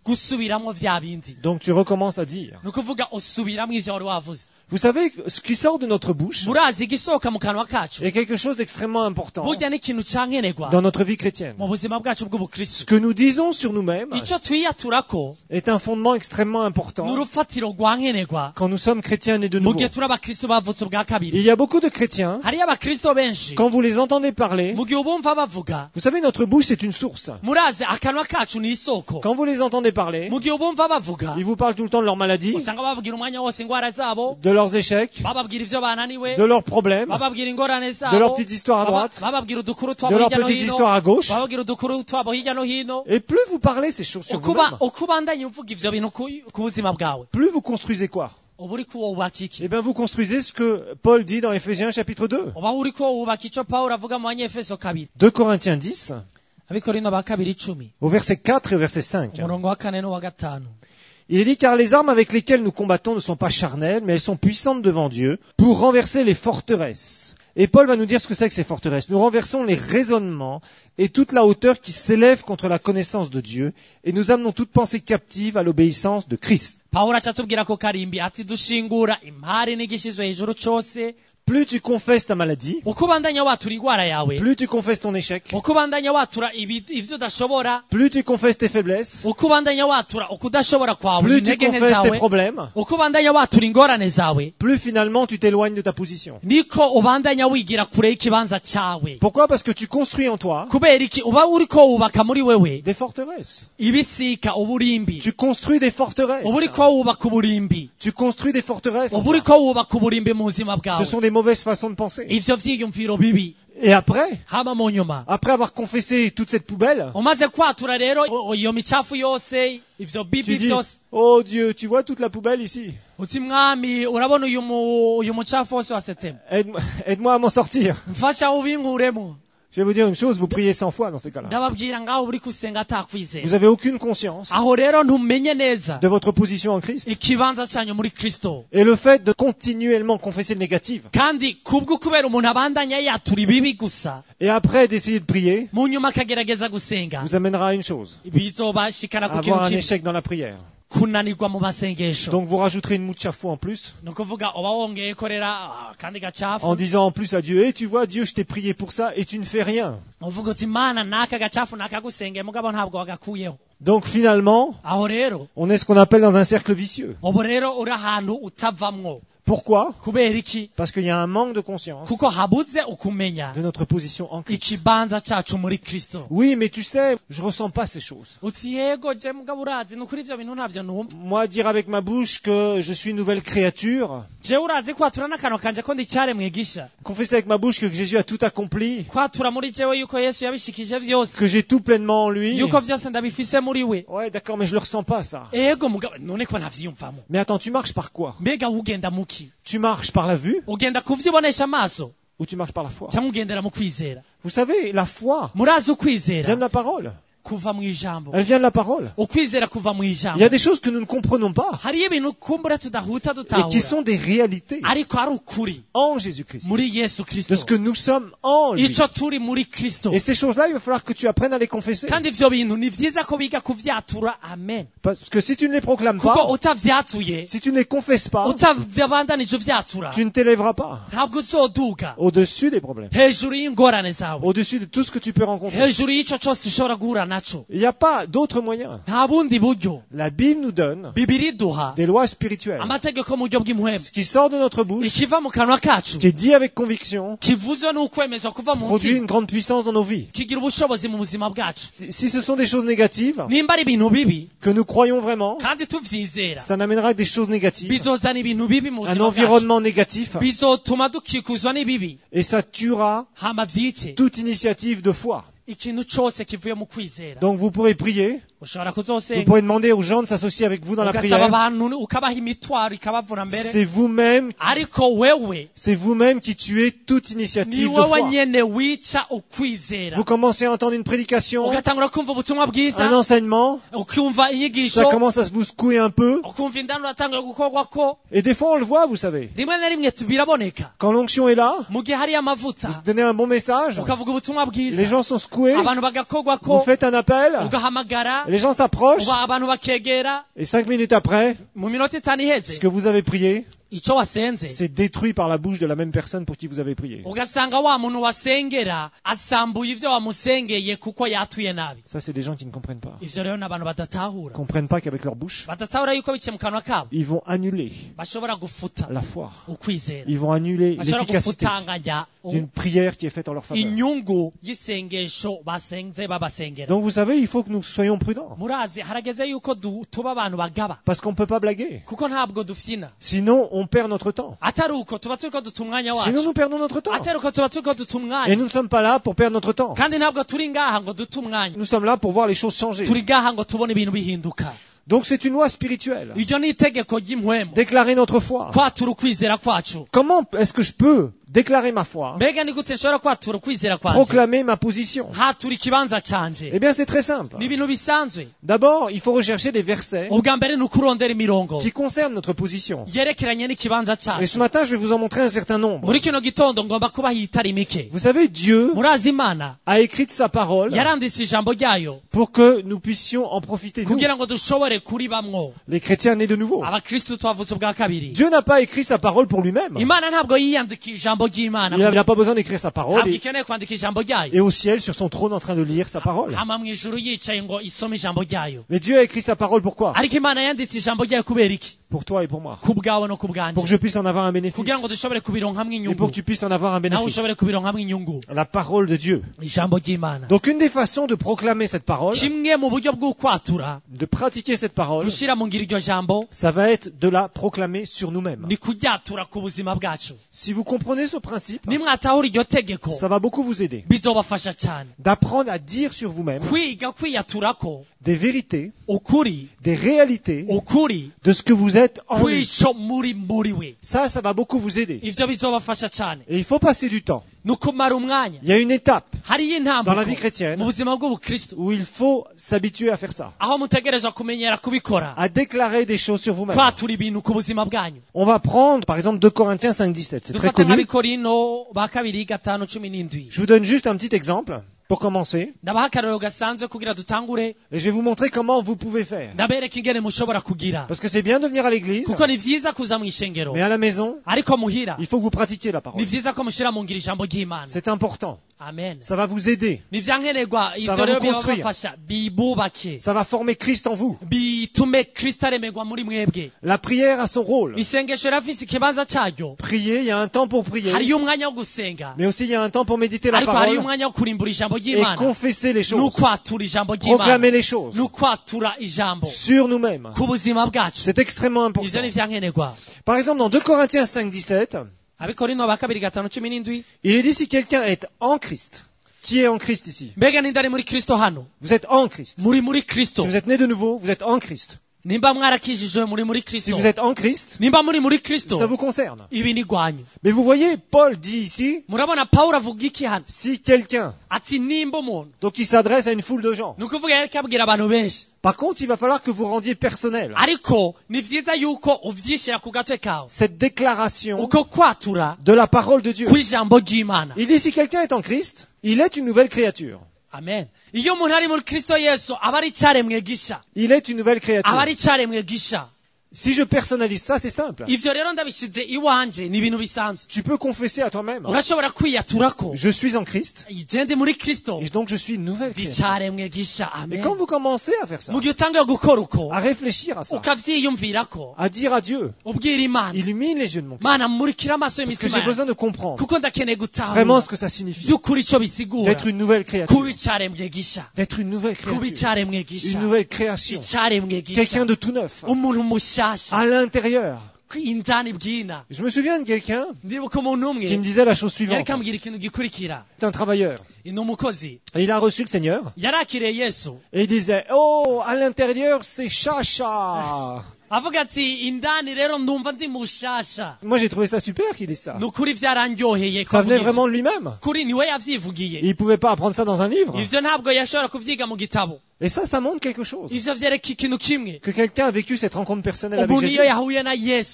gusubiramwo vya bindi. Donc tu recommences à dire. Ni ukuvuga usubiramwo ivyo wari wavuze. Vous savez, ce qui sort de notre bouche Murazi igisohoka mu kanwa kacu est quelque chose d'extrêmement important burya ni ikintu cankenerwa dans notre vie chrétienne. mu buzima bwacu Ce bw'ubukristo. que nous disons sur nous-mêmes Ico twiyaturako est un fondement extrêmement important ni urufatiro rwa nkenerwa quand nous sommes chrétiens nés de mu nouveau. gihe turi abakristo bavutse ubwa Il kabiri. y a beaucoup de chrétiens, Hariyo abakristo benshi quand vous les entendez parler, mu gihe ubumva bavuga vous savez, notre bouche c'est une source. murazi akanwa kacu ni isoko. Quand vous les entendez parler, Mu gihe ubumva bavuga ils vous parlent tout le temps de leurs maladies, usanga bababwira umwanya wose ingwara zabo, de leurs échecs, bababwira ivyo bananiwe, de leurs problèmes, bababwira ingorane de zabo, leurs petites histoires à droite, bababwira udukuru de twabo leurs hirya no petites hino, histoires à gauche. bababwira udukuru twabo hirya no hino. Et plus vous parlez ces choses sur vous-même, Uko ubandanya uvuga ivyo bintu ku buzima bwawe, plus vous construisez quoi? uba uriko wubaka iki? Eh bien, vous construisez ce que Paul dit dans Éphésiens chapitre 2. uba uriko wubaka ico Pawulo avuga mu Banyefeso kabiri, 2 Corinthiens 10, Abikorino ba kabiri 10 au verset 4 et au verset 5. umurongo wa 4 n'uwa 5. Il est dit, car les armes avec lesquelles nous combattons ne sont pas charnelles, mais elles sont puissantes devant Dieu pour renverser les forteresses. Et Paul va nous dire ce que c'est que ces forteresses. Nous renversons les raisonnements et toute la hauteur qui s'élève contre la connaissance de Dieu, et nous amenons toute pensée captive à l'obéissance de Christ. Pawulo acatubwira ko karimbi ati dushingura impari n'igishizwe hejuru cose. Plus tu confesses ta maladie, Uko ubandanya watura ingwara yawe, plus tu confesses ton échec, uko ubandanya watura ivyo udashobora, plus tu confesses tes faiblesses, uko ubandanya watura uko udashobora kwawe, plus tu intege nke confesses tes zawe, problèmes, uko ubandanya watura ingorane zawe, plus finalement tu t'éloignes de ta position. niko ubandanya wigira kure y'ikibanza cawe. Pourquoi? Parce que tu construis en toi Kubera iki uba uriko wubaka muri wewe des forteresses. ibisika uburimbi, Tu construis des forteresses. uba uriko wubaka uburimbi, Tu construis des forteresses. en uba toi. uriko wubaka uburimbi mu buzima Ce bwawe. sont des mauvaises façons de penser. Ivyo vyiyumviro bibi Et après, hama mu nyuma après avoir confessé toute cette poubelle, umaze kwatura rero iyo micafu yose ivyo tu bibi dis, vyose, oh Dieu, tu vois toute la poubelle ici. uti mwami urabona uyu mucafu wose wa setemu, Aide-moi à m'en sortir. mfasha ubinkuremo. Je vais vous dire une chose, vous priez 100 fois dans ces cas-là. Ndababwira ngaho uri kusenga Vous atakwizera, avez aucune conscience aho rero ntumenye neza de votre position en Christ. ikibanza canyu muri Kristo. Et le fait de continuellement confesser le négatif, Kandi kubwo kubera umuntu abandanya yatura ibibi gusa, et après d'essayer de prier, mu nyuma akagerageza gusenga, vous amènera à une chose, bizobashikana ku avoir un kintu échec dans la prière. kunanirwa mu masengesho. Donc vous rajouterez une mouchafou en plus, Ni ukuvuga uba wongeye korera kandi gacafu, en disant en plus à Dieu, et tu vois, Dieu, je t'ai prié pour ça, et tu ne fais rien. uvuga uti mana n'aka gacafu nakagusengeye mugabo ntabwo wagakuyeho. Donc finalement, Aho rero on est ce qu'on appelle dans un cercle vicieux. ubu rero uri ahantu utavamwo. Pourquoi? Kubera iki? Parce qu'il y a un manque de conscience Kuko habuze ukumenya de notre position en Christ. ikibanza cacu muri Kristo. Oui, mais tu sais, je ressens pas ces choses. Uti yego je mugabo urazi nukuri ivyo bintu ntavyo numva. Moi, dire avec ma bouche que je suis une nouvelle créature, Je urazi kwatura n'akanwa kanje ko ndi caremwe gisha. confesser avec ma bouche que Jésus a tout accompli, Kwatura muri jewe yuko Yesu yabishikije vyose, que j'ai tout pleinement en lui. yuko vyose ndabifise muri we. Ouais, d'accord, mais je le ressens pas, ça. Ego mugabo none ko ntavyiyumvamo. Mais attends, tu marches par quoi? Mbega ugenda muki? Tu marches par la vue Ugenda kuvyibonesha amaso ou tu marches par la foi? cyangwa ugendera mu kwizera? Vous savez, la foi Murazi vient ukwizera de la parole. kuva mu ijambo. Elle vient de la parole. Ukwizera kuva mu Il y ijambo. a des choses que nous ne comprenons pas Hariyo ibintu kumbura tudahuta et qui dutahura, sont des réalités ariko ari ukuri en Jésus-Christ, muri Yesu de Kristo. ce que nous sommes en lui. Ico turi muri Kristo. Et ces choses-là, il va falloir que tu apprennes à les confesser. Kandi ivyo bintu ni vyiza ko biga kuvyatura. Amen. Parce que si tu ne les proclames Kuko pas, utavyatuye, si tu ne les confesses pas, utavyabandanije uvyatura, tu ne t'élèveras pas ntabwo uzoduga au-dessus des problèmes, hejuru y'ingorane zawe, au-dessus de tout ce que tu peux rencontrer. hejuru y'ico cose ushobora guhura naco. Il n'y a pas d'autre moyen. Nta bundi buryo. La Bible nous donne Bibiri duha des lois spirituelles. amategeko mu buryo bw'impwemu, Ce qui sort de notre bouche, ikiva mu kanwa kacu, qui est dit avec conviction, kivuzwe n'ukwemezwa kuva mu produit mutima, une grande puissance dans nos vies. kigira ubushobozi mu buzima bwacu. Si ce sont des choses négatives, Nimba ari ibintu bibi que nous croyons vraiment, kandi tuvyizera, ça n'amènera que des choses négatives, bizozana ibintu bibi mu un buzima bwacu, environnement négatif, bizotuma dukikuzwa n'ibibi, et ça tuera hama vyice toute initiative de foi. ikintu cose kivuye mu kwizera. Donc vous pourrez prier, Ushobora vous kuzosenga pourrez demander aux gens de s'associer avec vous dans la ugasaba prière. abantu ukabaha imitwaro ikabavuna mbere, C'est vous-même, ariko wewe c'est vous-même qui tuez toute ni initiative de wowe foi. nyene wica ukwizera. Vous commencez à entendre une prédication, Ugatangura kumva ubutumwa un bwiza, enseignement, ukumva ça inyigisho, commence à se vous secouer un peu, ukumva indani uratangura gukorwako. et des fois on le voit, vous savez. Rimwe na rimwe biraboneka Quand l'onction est là, mu gihe hariyo amavuta, vous donnez un bon message, ukavuga ubutumwa les bwiza, gens sont secoués, abantu vous bagakorwako, faites un appel, ugahamagara, Et les gens s'approchent, ubu abantu bakegera et 5 minutes après, mu minota itanu ce iheze que vous avez prié, icyo wasenze c'est détruit par la bouche de la même personne pour qui vous avez prié. ugasanga wa muntu wasengera asambuye ivyo wamusengeye kuko yatuye nabi. Ça, c'est des gens qui ne comprennent pas. Ivyo rero n'abantu badatahura, Ils comprennent pas qu'avec leur bouche, badatahura yuko biciye mu kanwa kabo ils vont annuler bashobora gufuta la foi. ukwizera, Ils vont annuler bashobora l'efficacité gufutanganya d'une prière qui est faite en leur faveur. inyungu y'isengesho basenze babasengera. Donc vous savez, il faut que nous soyons prudents. Murazi harageze yuko tuba abantu bagaba Parce qu'on ne peut pas blaguer. kuko ntabwo dufyina, Sinon, on perd notre temps. atari uko tuba turiko duta umwanya Sinon, wacu, nous perdons notre temps. atari uko tuba turiko duta Et umwanya, nous ne sommes pas là pour perdre notre temps. kandi ntabwo turi ngaha ngo dute umwanya, Nous sommes là pour voir les choses changer. turi ngaha ngo tubone ibintu bihinduka. Donc c'est une loi spirituelle. Iryo ni itegeko ry'impwemu, Déclarer notre foi. kwatura ukwizera kwacu. Comment est-ce que je peux déclarer ma foi, Mbega ni gute nshobora kwatura ukwizera kwanje, proclamer ma position? hatura ikibanza canje? Eh bien, c'est très simple. Ni ibintu bisanzwe. D'abord, il faut rechercher des versets Ubwa mbere ni ukurondera imirongo qui concernent notre position. yerekeranye n'ikibanza Et cacu. ce matin, je vais vous en montrer un certain nombre. Muri kino gitondo ngomba kubaha itari mike. Vous savez, Dieu Murazi Imana a écrit sa parole yaranditse ijambo ryayo pour que nous puissions en profiter, nous, kugira ngo dushobore kuribamwo, les chrétiens nés de nouveau. abakristu twavutse ubwa kabiri. Dieu n'a pas écrit sa parole pour lui-même. Imana ntabwo yiyandikira ijambo ry'Imana, Il n'a pas besoin d'écrire sa parole ntabwo ikeneye kwandika ijambo ryayo, et au ciel, sur son trône, en train de lire sa parole. hama mw'ijuru yicaye ngo isome ijambo ryayo. Mais Dieu a écrit sa parole pourquoi? Ariko Imana yanditse ijambo ryayo kubera iki? Pour toi et pour moi. Ku bwawe no ku Pour que bwanje, je puisse en avoir un bénéfice. kugira ngo dushobore kubironkamwo Et pour inyungu, que tu puisses en avoir un nawe bénéfice. ushobore kubironkamwo inyungu. La parole de Dieu. Ijambo ry'Imana, Donc une des façons de proclamer cette parole, kimwe mu buryo bw'ukwatura, de pratiquer cette parole, gushira mu ngiro iryo jambo, ça va être de la proclamer sur nous-mêmes. ni kuryatura ku buzima bwacu. Si vous comprenez ce principe, Nimwatahura iryo tegeko ça va beaucoup vous aider. bizobafasha cyane D'apprendre à dire sur vous-même kwiga kwiyaturako des vérités, ukuri, des réalités ukuri de ce que vous êtes en lui. kwico muri we. Ça va beaucoup vous aider. Ivyo bizobafasha cyane. Et il faut passer du temps. Ni ukumara umwanya. Il y a une étape Hariyo dans la vie intambuko chrétienne mu buzima bw'ubukristo où il faut s'habituer à faire ça. aho mutegerezwa kumenyera kubikora, À déclarer des choses sur vous-même. kwatura ibintu ku buzima bwanyu. On va prendre par exemple 2 Corinthiens 5:17. C'est très Dufata connu. nk'abikorino ba kabiri 5:17. Je vous donne juste un petit exemple pour commencer. Ndabaha akarorero gasanzwe kugira dutangure, Et je vais vous montrer comment vous pouvez faire. ndabereka ingene mushobora kugira, Parce que c'est bien de venir à l'église, kuko ni vyiza kuza mw'ishengero, mais à la maison, ariko muhira il faut que vous pratiquiez la ni parole. vyiza ko mushira mu ngiro ijambo ry'Imana. C'est important. Amen. Ça va vous aider. Ni vyankenerwa, Ça ivyo va rero vous construire. bibafasha, bibubake, Ça va former Christ en vous. bitume Kristo aremegwa muri mwebwe. La prière a son rôle. Isengesho rafise ikibanza caryo, Prier, il y a un temps pour prier. hariyo umwanya wo gusenga, Mais aussi il y a un temps pour méditer la ariko hariyo parole umwanya wo kurimbura ijambo et ry'Imana, confesser les choses. n'ukwatura ijambo Proclamer ry'Imana, les choses n'ukwatura ijambo sur nous-mêmes. ku buzima bwacu. C'est extrêmement Ivyo important. ni vyankenerwa. Par exemple, dans 2 Corinthiens 5:17, Abikorino ba kabiri 5:17. il est dit si quelqu'un est en Christ. Qui est en Christ ici? Mbega ninde ari muri Kristo hano? Vous êtes en Christ. Muri Si Kristo. vous êtes né de nouveau, vous êtes en Christ. Nimba mwarakijijwe muri Si Kristo. vous êtes en Christ, Nimba muri Kristo, ça vous concerne. ibi ni gwanyu. Mais vous voyez, Paul dit ici, Murabona Pawulo avuga iki hano? si quelqu'un, Ati nimba umuntu. donc il s'adresse à une foule de gens. Ni ukuvuga yariko abwira abantu benshi. Par contre, il va falloir que vous rendiez personnel Ariko ni vyiza yuko uvyishira ku gatwe kawe. cette déclaration Uko kwatura de la parole de Dieu. kw'ijambo ry'Imana. Il dit si quelqu'un est en Christ, il est une nouvelle créature. Amen. Iyo umuntu ari muri Kristo Yesu aba ari icaremwe gisha. Il est une nouvelle Aba créature. ari icaremwe gisha. Si je personnalise ça, c'est simple. Ivyo rero ndabishize iwanje ni ibintu bisanzwe. Tu peux confesser à toi-même, Urashobora kwiyaturako. je suis en Christ, Je ndi muri Kristo. et donc je suis une nouvelle créature. Icaremwe gisha. Et Amen. quand vous commencez à faire ça, Mu gihe utangiye gukora uko, à réfléchir à ça, ukavyiyumvirako, à dire à Dieu, ubwira Imana, illumine les yeux de mon cœur, Mana murikira amaso parce que y'imitima j'ai besoin yanjye, de comprendre kuko ndakeneye vraiment gutahura ce que ça signifie vy'ukuri ico bisigura d'être une nouvelle créature, kuba icaremwe gisha, d'être une nouvelle kuba créature, icaremwe gisha, une nouvelle création, icaremwe gisha, quelqu'un de tout neuf, umuntu mushasha, à l'intérieur. indani bwina. Je me souviens de quelqu'un Ndibuka umuntu qui me umwe disait la chose suivante. yariko ambwira ikintu gikurikira. C'est un travailleur. Ni umukozi Et il a reçu le Seigneur yarakiriye Yesu, et il disait, oh, à l'intérieur, c'est chacha. avuga ati indani rero ndumva ndi mushasha. Moi, j'ai trouvé ça super qu'il dise ça. Ni ukuri vyarandyoheye ko Ça venait avuga ivyo. vraiment de lui-même. Kuri niwe yavyivugiye. Il pouvait pas apprendre ça dans un livre. Ivyo ntabwo yashobora kuvyiga mu gitabo. Et ça montre quelque chose. Ivyo vyereka ikintu kimwe. Que quelqu'un a vécu cette rencontre personnelle avec Umuntu iyo Jésus. yahuye na Yesu,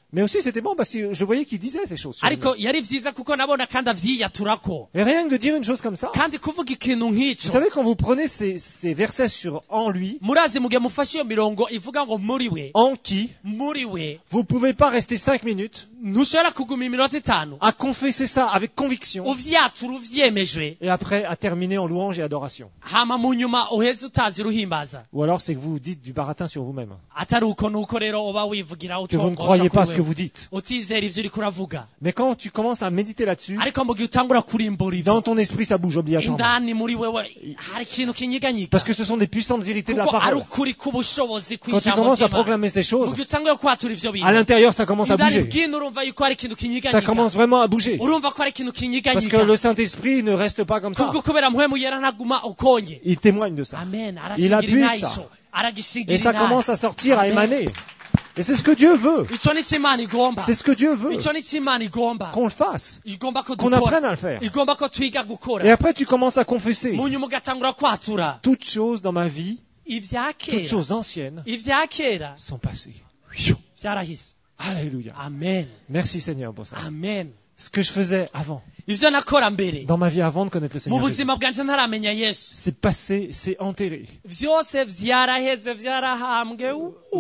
Mais aussi, c'était bon parce que je voyais qu'il disait ces choses. sur ariko lui. yari vyiza kuko nabona kandi avyiyaturako Et rien que de dire une chose comme ça. kandi kuvuga ikintu Vous nk'ico savez, quand vous prenez ces versets sur en lui, murazi mugihe mufashe iyo mirongo ivuga ngo muri we en qui, muri we vous pouvez pas rester 5 minutes ntushobora kuguma iminota itanu à confesser ça avec conviction uvyatura uvyemejwe et après à terminer en louange et adoration. hama mu nyuma uheze utazi ruhimbaza Ou alors c'est que vous dites du baratin sur vous-même. atari uko nuko rero uba wivugira Que vous ne croyez pas ce que vous dites. utizera ivyo uriko uravuga Mais quand tu commences à méditer là-dessus, ariko mugihe utangura kurimbura ivyo dans ton esprit ça bouge obligatoirement. indani muri wewe hari ikintu kinyiganyiga Parce que ce sont des puissantes vérités de la kuko ari parole. ukuri k'ubushobozi Quand tu kw'ijambo commences à ry'Imana proclamer ces choses, mugihe utanguye kwatura ivyo à bintu l'intérieur ça commence à indani bouger. bw'ino urumva yuko hari ikintu Ça kinyiganyiga commence vraiment à bouger. urumva ko hari ikintu Parce que kinyiganyiga le Saint-Esprit ne reste pas comme ça. kubwo kubera mpwemu yera ntaguma ukonye Il témoigne de ça. amen Il appuie arashingira ça. inayico aragishingira Et ça inayico. commence à sortir, à Amen. émaner. Et c'est ce que Dieu veut. ico ni c'imana igomba C'est ce que Dieu veut. ico ni c'imana igomba Qu'on le fasse. igomba ko Qu'on dukora apprenne à le faire. igomba ko twiga Et gukora après tu commences à confesser. mu nyuma ugatangura kwatura Toutes choses dans ma vie, ivya toutes kera choses anciennes ivya kera sont passées. vyarahise Alléluia. amen Merci Seigneur pour ça. amen Ce que je faisais avant, ivyo nakora mbere dans ma vie avant de connaître le mu Seigneur Jésus, buzima bwanje ntaramenya yesu c'est passé, c'est enterré. vyose vyaraheze vyarahambwe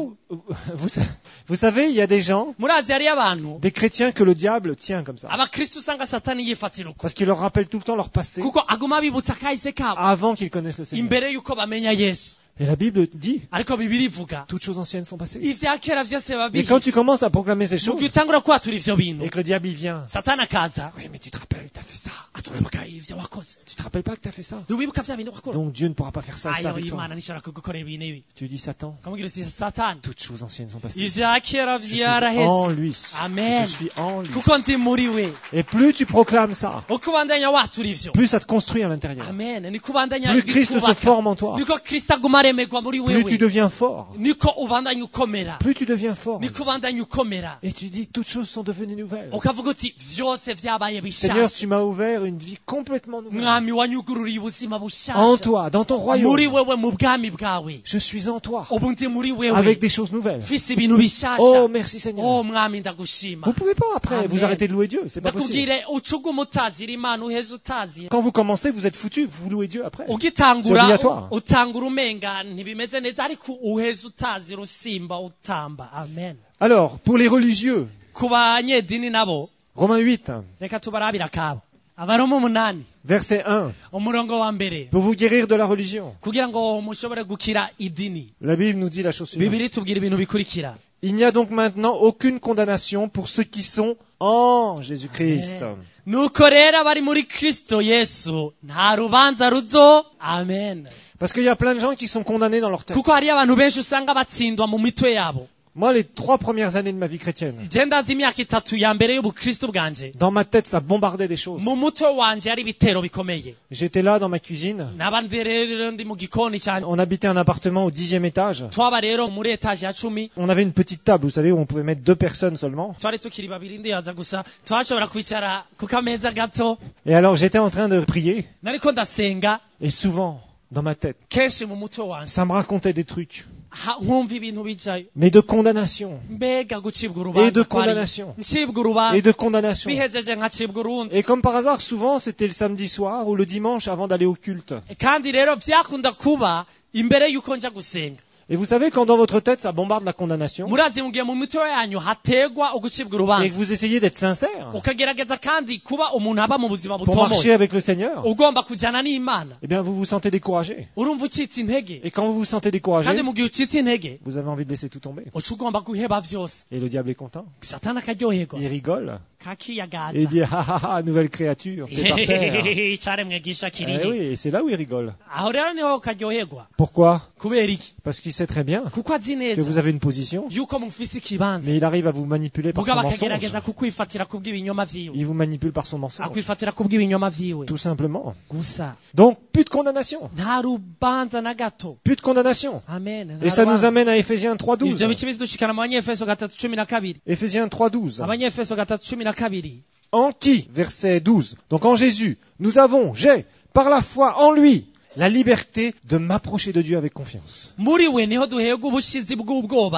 Vous savez, il y a des gens, murazi hariyo abantu des chrétiens que le diable tient comme ça. abakristu usanga satani yifatira uko Parce qu'il leur rappelle tout le temps leur passé kuko aguma abibutsa kahise kabo avant qu'ils connaissent le Seigneur. imbere yuko bamenya yesu Et la Bible dit, ariko bibiri ivuga toutes choses anciennes sont passées. ivya kera vyose Mais quand tu babihise commences à proclamer ces choses, mugihe utangura kwatura ivyo bintu et que le diable il vient, satani akaza oui mais tu te rappelles, tu as fait ça. atwibuka ivyo wakoze Tu te rappelles pas que tu as fait ça. ntiwibuka vya bintu wakora Donc Dieu ne pourra pas faire ça, ça ayo avec toi. imana nishobora kugukorera ibintu ibi Tu dis Satan, ukamubwira uti satani toutes choses anciennes sont passées. ivya kera Je suis en vyaraheze lui. Amen. Je suis en lui. kuko ndi muri we Et plus tu proclames ça, uko ubandanya watura ivyo plus ça te construit à l'intérieur. amen niko ubandanya Plus Christ se bikubaka. forme en toi. niko kristo aguma aremegwa muri Plus tu wewe deviens fort. niko ubandanya ukomera Plus tu deviens fort. niko ubandanya ukomera Et tu dis, toutes choses sont devenues nouvelles. ukavuga uti vyose vyabaye Seigneur, bishasha tu m'as ouvert une vie complètement nouvelle. mwami wanyugururiye ubuzima En bushasha toi, dans ton muri royaume. wewe mu bwami bwawe Je suis en toi. ubu ndi muri wewe Avec des choses nouvelles. mfise ibintu bishasha Oh, merci Seigneur. oh mwami ndagushima Vous pouvez pas après Amen. vous arrêter de louer Dieu. C'est pas possible. ndakubwire ucuguma utazira imana uheze utazi Quand vous commencez, vous êtes foutu. Vous louez Dieu après. C'est ugitangura obligatoire. utangura umenga ntibimeze neza ariko uheze utazi rusimba utamba amen Alors, pour les religieux, ku banyedini nabo Romains 8, reka tubarabira kabo abaroma 8 verset 1, umurongo wa mbere pour vous guérir de la religion. kugira ngo mushobore gukira idini La Bible nous dit la chose suivante. bibiri tubwira ibintu bikurikira Il n'y a donc maintenant aucune condamnation pour ceux qui sont en Jésus-Christ. nuko rero abari muri kristo yesu nta rubanza ruzo amen Parce qu'il y a plein de gens qui sont condamnés dans leur tête. kuko hariyo abantu benshi usanga batsindwa mu mitwe yabo Moi, les 3 premières années de ma vie chrétienne, je ndazi imyaka 3 ya mbere y'ubukristo bwanje dans ma tête, ça bombardait des choses. mu mutwe wanje hari ibitero bikomeye J'étais là dans ma cuisine. nabandi rero ndi mu gikoni cyane On habitait un appartement au 10e étage. twaba rero muri etaje ya 10 On avait une petite table, vous savez, où on pouvait mettre 2 personnes seulement. twari tukiri babiri ndiyaza gusa twashobora kwicara ku kameza gato Et alors, j'étais en train de prier. nariko ndasenga Et souvent, dans ma tête, kenshi mu mutwe wanje ça me racontait des trucs. nkumva ibintu bijayo Mais de condamnation. mbega gucibwa Et de urubanza kwari condamnation. ncibwa Et urubanza de condamnation. bihejeje nkacibwa urundi Et comme par hasard, souvent, c'était le samedi soir ou le dimanche avant d'aller au culte. kandi rero vyakunda kuba imbere yuko nja gusenga Et vous savez, quand dans votre tête, ça bombarde la condamnation, murazi mugihe mu mitwe yanyu hategwa ugucibwa et que urubanza vous essayez d'être sincère ukagerageza kandi kuba umuntu aba mu buzima pour marcher butomoye avec le Seigneur, ugomba kujyana n'imana eh bien, vous vous sentez découragé. urumva ucitse intege Et quand vous vous sentez découragé, kandi mu gihe ucitse intege vous avez envie de laisser tout tomber. uca ugomba guheba vyose Et le diable est content. satani akaryoherwa Il rigole. Et il kakiyagaza dit, ah ah ah, nouvelle créature, t'es par terre. caremwe gisha Eh kirihe oui, et c'est là où il rigole. aho rero niho karyoherwa Pourquoi? kubera iki Parce qu'il sait très bien kuko azi que vous neza avez une position, yuko mufise ikibanza mais il arrive à vous manipuler par son mugabo mensonge. akagerageza kukwifatira kubw'ibinyoma vyiwe Il vous manipule par son mensonge. akwifatira kubw'ibinyoma vyiwe Tout simplement. gusa Donc, plus de condamnation. nta rubanza na gato Plus de condamnation. amen Et ça nous amène à Éphésiens ivyo 3.12. bice bidushikana mu banyefeso 3:12 Éphésiens 3.12. abanyefeso 3:12 En qui, verset 12, donc en Jésus, j'ai, par la foi en lui, la liberté de m'approcher de Dieu avec confiance. muri we niho duhega ubushizi bw'ubwoba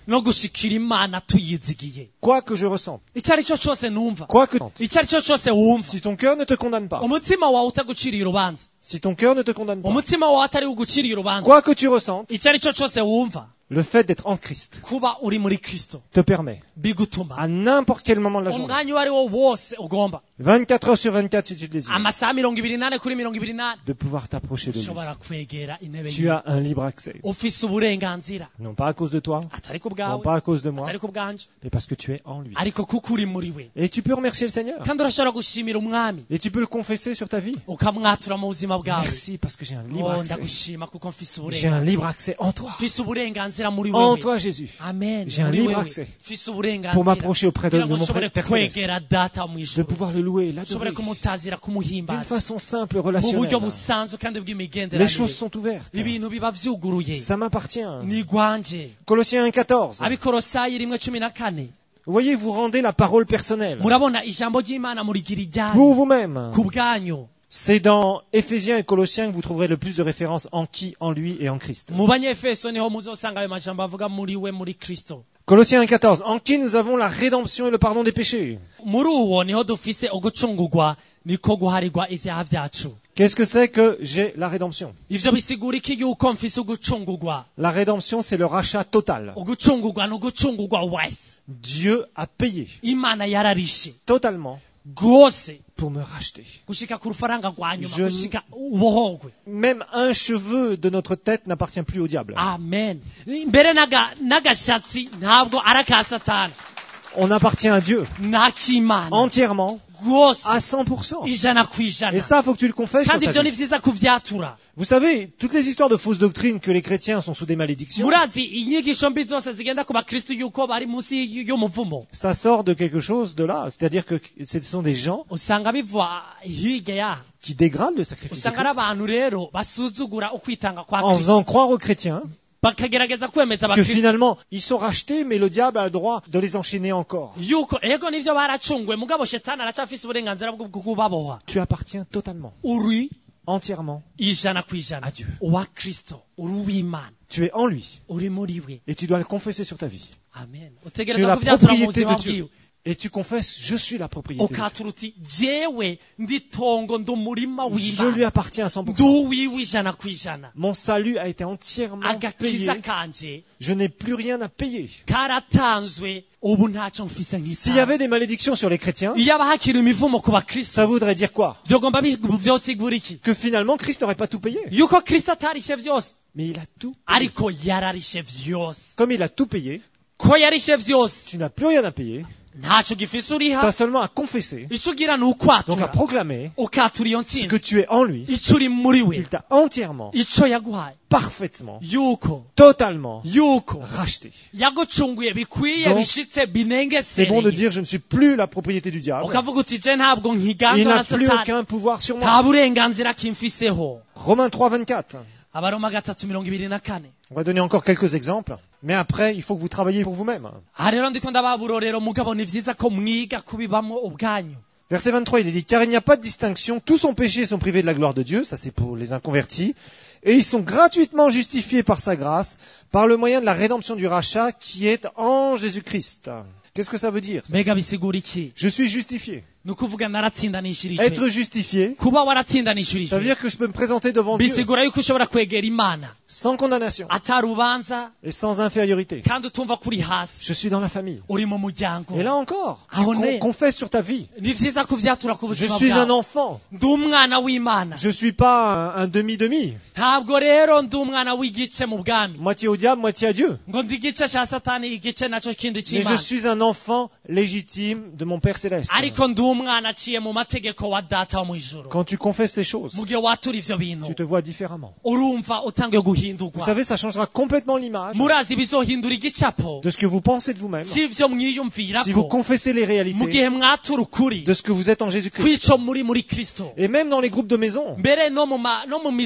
no gushikira imana tuyizigiye quoi que je ressente, icyo ari cyo cyose numva quoi que icyo ari cyo cyose wumva si ton cœur ne te condamne pas, umutima wawe utaguciriye urubanza si ton cœur ne te condamne pas, umutima wawe atari uguciriye urubanza quoi que tu ressentes, icyo ari cyo cyose wumva le fait d'être en Christ kuba uri muri kristo te permet, bigutuma à n'importe quel moment de la journée, umwanya uwo ari wo wose ugomba 24 heures sur 24 si tu le désires, amasaha 28 kuri 28 de pouvoir t'approcher de lui. ushobora kwegera intebe Tu as un libre accès. ufise uburenganzira Non pas à cause de toi, atari ku non bwawe pas à cause de moi, atari ku bwanje mais parce que tu es en lui. ariko kuko uri muri we Et tu peux remercier le Seigneur. kandi urashobora gushimira umwami Et tu peux le confesser sur ta vie. ukamwatura mu buzima bwawe Merci parce que j'ai un libre accès. ndagushima kuko mfise J'ai un libre uburenganzira accès en toi. mfise uburenganzira muri En wewe toi, Jésus. amen J'ai un muri libre wewe. accès mfise uburenganzira pour m'approcher auprès de kugira ngo mon nshobore Père Céleste. kwegera data mu De ijuru pouvoir le louer, nshobore l'adorer. kumutazira D'une kumuhimbaza façon simple, mu buryo relationnelle. busanzwe kandi Les bw'imigenderanire choses sont ouvertes. ibintu biba vyuguruye Ça m'appartient. ni gwanje Colossiens 1,14. abikorosayi 1:14 Vous voyez, vous rendez la parole personnelle. murabona ijambo ry'imana murigira Pour iryanyu vous-même. ku bwanyu C'est dans Éphésiens et Colossiens que vous trouverez le plus de références en qui, en lui et en Christ. mu banyefeso niho muzosanga ayo majambo avuga muri we muri kristo Colossiens 1,14. En qui nous avons la rédemption et le pardon des péchés. muri uwo niho dufise ugucungurwa niko guharirwa ivyaha vyacu Qu'est-ce que c'est que j'ai la rédemption? ivyo bisigura iki yuko mfise ugucungurwa La rédemption, c'est le rachat total. ugucungurwa ni ugucungurwa wese Dieu a payé imana yararishe totalement rwose pour me racheter. gushika ku rufaranga rwa nyuma Je- gushika ubohogwe Même un cheveu de notre tête n'appartient plus au diable. amen mbere n'agashatsi ntabwo ari aka satani On appartient à Dieu n'akimana entièrement, rwose à 100%. ijana ku ijana Et ça, faut que tu le confesses sur kandi ta ivyo ni vie. vyiza kuvyatura Vous savez, toutes les histoires de fausses doctrines que les chrétiens sont sous des malédictions, murazi inyigisho mbi zose zigenda ku bakristu yuko bari munsi y'umuvumo ça sort de quelque chose de là. C'est-à-dire que ce sont des gens usanga biva hirya yaho qui dégradent le sacrifice de usanga ari Christ abantu rero basuzugura ukwitanga kwa en kristo faisant croire aux chrétiens bakagerageza kwemeza que abakristo finalement, ils sont rachetés, mais le diable a le droit de les enchaîner encore. yuko ego nivyo baracungwe mugabo shetani aracafise uburenganzira bwo kubaboha Tu appartiens totalement, uri entièrement ijana ku ijana à Dieu. uwa kristo uri uw'imana Tu es en lui uri muri we et tu dois le confesser sur ta vie. amen Tu es utegereza la kuvyatura mu propriété buzima de Dieu. bwiwe Et tu confesses, je suis la propriété de Dieu. ukatura uti jewe ndi tongo ndi umurima Je lui w'imana appartiens à 100%. ndi uwiwe ijana ku ijana Mon salut a été entièrement payé. agakiza kanje Je n'ai plus rien à payer. karatanzwe ubu ntacyo mfise S'il y avait des malédictions sur les chrétiens, iyo haba hakiri imivumo ku bakristo ça voudrait dire quoi? vyogomba vyosigura iki Que finalement, Christ n'aurait pas tout payé. yuko kristo atarishe vyose Mais il a tout payé. ariko yararishe vyose Comme il a tout payé, ko yarishe vyose tu n'as plus rien à payer. ntacyo gifise Tu as uriha seulement à confesser, ico ugira ni donc à ukwatura proclamer ukatura iyo ce que ntsinzi tu es en lui, ico uri muri we qu'il t'a entièrement, ico yaguhaye parfaitement, yuko totalement yuko racheté. yagucunguye bikwiye Donc, bishitse C'est bon de binengesereye dire je ne suis plus la propriété du diable. ukavuga uti je ntabwo Il nkiganzwa n'a na plus satani aucun pouvoir sur nta moi. burenganzira kimfiseho Romains 3, 24. abaroma 3:24 On va donner encore quelques exemples, mais après, il faut que vous travailliez pour vous-même. aha rero ndiko ndababurorero mugabo ni vyiza ko mwiga kubibamwo ubwanyu Verset 23, il est dit, car il n'y a pas de distinction, tous sont péchés et sont privés de la gloire de Dieu, ça c'est pour les inconvertis, et ils sont gratuitement justifiés par sa grâce, par le moyen de la rédemption du rachat qui est en Jésus-Christ. Qu'est-ce que ça veut dire ça? mbega bisigura iki Je suis justifié. ni ukuvuga naratsindanishirijwe Être justifié, kuba ça veut waratsindanishirijwe dire que je peux me présenter devant Dieu bisigura yuko ushobora kwegera imana sans condamnation atarubanza et sans infériorité. kandi utumva kuri hasi Je suis dans la famille. uri mu muryango Et là encore, tu Ah, on est. confesses sur ta vie. ni vyiza kuvyatura ku Je buzima suis un bwawe enfant. ndi umwana w'imana Je suis pas un demi-demi. ntabwo rero ndi umwana w'igice mu bwami Moitié au diable, moitié à Dieu. ngo ndi igice ca satani igice naco kindi Mais je c'imana suis un enfant légitime de mon Père Céleste. ariko ndi umwana aciye mu mategeko wa data wo mw'ijuru Quand tu confesses ces choses, mu gihe watura ivyo bintu tu te vois différemment. urumva utangiye Vous guhindurwa savez, ça changera complètement l'image murazi bizohindura igicapo de ce que vous pensez de vous-même. c'ivyo Si vous mwiyumvirako confessez les mu réalités gihe mwatura ukuri de ce que vous êtes en Jésus-Christ. kw'ico muri kristo Et même dans les groupes de maison, mbere no mu mizu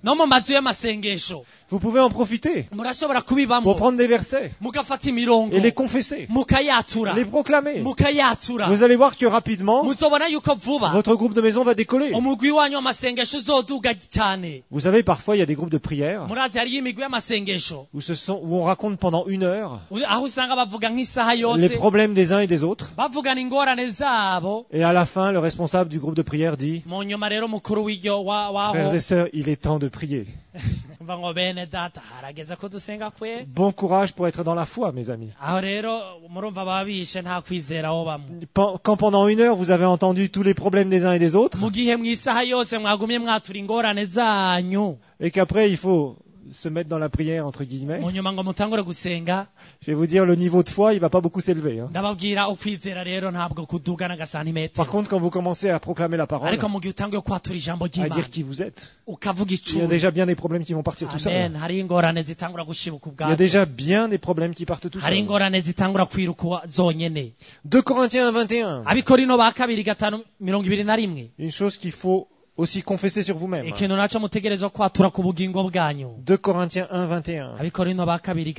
no mu mazu y'amasengesho Vous pouvez en profiter murashobora pour kubibamwo prendre des versets mugafata imirongo et les confesser, mukayatura les proclamer. mukayatura Vous allez voir que rapidement, muzobona yuko vuba votre groupe de maison va décoller. umugwi wanyu w'amasengesho uzoduga cyane. Vous savez, parfois, il y a des groupes de prière murazi hariyo imigwi y'amasengesho où on raconte pendant 1 heure aho usanga bavuga nk'isaha les yose problèmes des uns et des autres. bavugana ingorane zabo. Et à la fin, le responsable du groupe de prière dit, mu nyuma rero mukuru w'iryo frères waho et sœurs, il est temps de prier. mva ngo bene data harageze ko dusenga kwe. Bon courage pour être dans la foi, mes amis. aho rero murumva babishe nta kwizera aho bamwe. Quand pendant 1 heure, vous avez entendu tous les problèmes des uns et des autres, mu gihe mw'isaha yose mwagumye mwatura ingorane zanyu et qu'après, il faut se mettre dans la prière, entre guillemets, mu nyuma ngo mutangure gusenga, je vais vous dire, le niveau de foi, il va pas beaucoup s'élever. Hein. ndababwira ukwizera rero ntabwo kuduga Par n'agasantimetero. contre, quand vous commencez à proclamer la parole, ariko mu gihe utanguye kwatura ijambo à ry'Imana dire qui vous êtes, ukavuga il y a icuri, déjà bien des problèmes qui vont partir tout seuls. amen, hari ingorane zitangura gushibuka Il y a ubwazo, déjà bien des problèmes qui partent tout hari seuls. ingorane zitangura kwiruka zonyene. 2 Corinthiens 21, abikorino ba kabiri 5:21, une chose qu'il faut aussi confesser sur vous-même. ikintu naco mutegerezwa kwatura ku bugingo bwanyu. 2 Corinthiens 1, 21. abikorino ba kabiri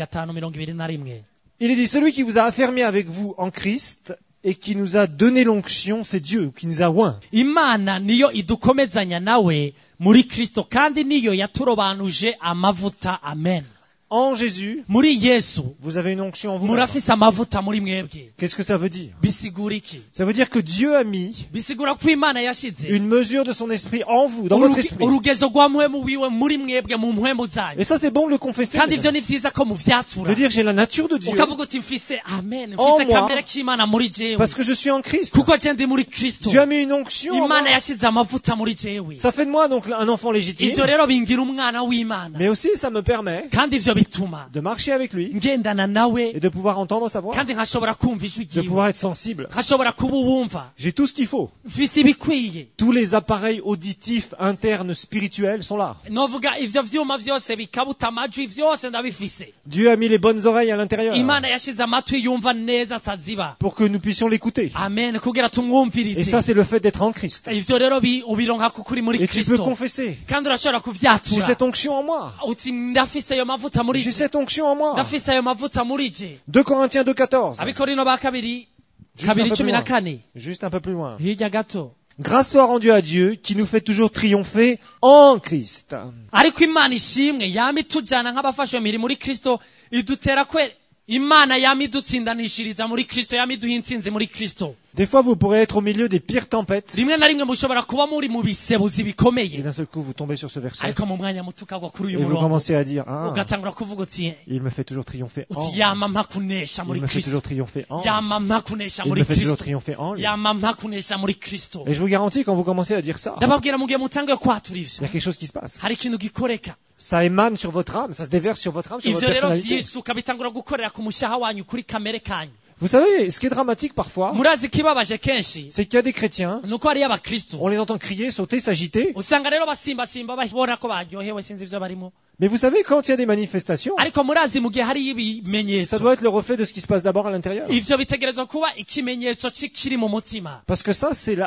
5:21. Il est dit, celui qui vous a affermi avec vous en Christ et qui nous a donné l'onction, c'est Dieu, qui nous a oint. Imana niyo idukomezanya nawe muri Kristo kandi niyo yaturobanuje amavuta. Amen. En Jésus, muri Yesu vous avez une onction en vous-même. murafise amavuta muri mwebwe. Qu'est-ce que ça veut dire? bisigura iki? Ça veut dire que Dieu a mis bisigura ko Imana yashize une mesure de son esprit en vous, dans votre esprit. urugezo rwa mpwemu wiwe muri mwebwe mu mpwemu zanyu. Et ça, c'est bon de le confesser. kandi mes ivyo amis. ni vyiza ko muvyatura De dire, j'ai la nature de Dieu, ukavuga uti mfise amen En mfise moi, kamere k'Imana muri jewe parce que je suis en Christ. kuko je ndi muri Kristo. Dieu a mis une onction en Imana moi. yashize amavuta muri jewe. Ça fait de moi donc un enfant légitime, ivyo rero bingira umwana w'Imana mais aussi ça me permet kandi ivyo bituma de marcher avec lui ngendana nawe et de pouvoir entendre sa voix, kandi nkashobora kumva ijwi de ryiwe, pouvoir être sensible. nkashobora kuba uwumva. J'ai tout ce qu'il faut. mfise ibikwiye. Tous les appareils auditifs internes spirituels sont là. novuga ivyo vyuma vyose bikabuta amajwi vyose ndabifise. Dieu a mis les bonnes oreilles à l'intérieur Imana yashize amatwi yumva neza ataziba. pour que nous puissions l'écouter. amen kugira Et tumwumvirize. ça, c'est le fait d'être en Christ. ivyo rero ubironka kuko uri muri Et tu peux Kristo confesser, kandi urashobora j'ai kuvyatura cette onction en moi. uti ndafise ayo mavuta muri J'ai je, cette onction en moi. ndafise ayo mavuta muri je. 2 Corinthiens 2,14. abikorino ba kabiri Juste un peu plus loin. 2:14 Juste un peu plus loin. hirya gato. Grâce soit rendue à Dieu qui nous fait toujours triompher en Christ. ariko Imana ishimwe yama itujana nk'abafashwe miri muri Kristo idutera kwe. Imana yama idutsindanishiriza muri Kristo, yama iduha intsinzi muri Kristo. Des fois, vous pourrez être au milieu des pires tempêtes. rimwe na rimwe mushobora kuba muri mu bisebuzi Et bikomeye, d'un seul coup, vous tombez sur ce verset. ariko mu mwanya muto ukagwa kuri uyu Et vous murongo commencez à dire, ah, ugatangura kuvuga uti il me fait toujours triompher en. uti yama mpa kunesha Il muri me fait Kristo, toujours triompher en. yama mpa kunesha Il muri me fait toujours Kristo, triompher en. lui. yama mpa kunesha muri Kristo. Et je vous garantis, quand vous commencez à dire ça, ndababwira mu gihe mutanguye kwatura il y ivyo a quelque chose qui se passe. hari ikintu gikoreka. Ça émane sur votre âme, ça se déverse sur votre âme, sur votre ivyo rero personnalité. vyisuka bitangura gukorera ku mushaha wanyu kuri kamere kanyu. Vous savez, ce qui est dramatique parfois, murazi kibabaje kenshi c'est qu'il y a des chrétiens, nuko hariyo abakristo on les entend crier, sauter, s'agiter, usanga rero basimbasimba babona ko baryohewe sinzi ivyo barimo. mais vous savez, quand il y a des manifestations, ariko murazi mu gihe hariyo ça ibimenyetso doit être le reflet de ce qui se passe d'abord à l'intérieur. ivyo bitegerezwa kuba ikimenyetso kiri mu mutima, Parce que ça,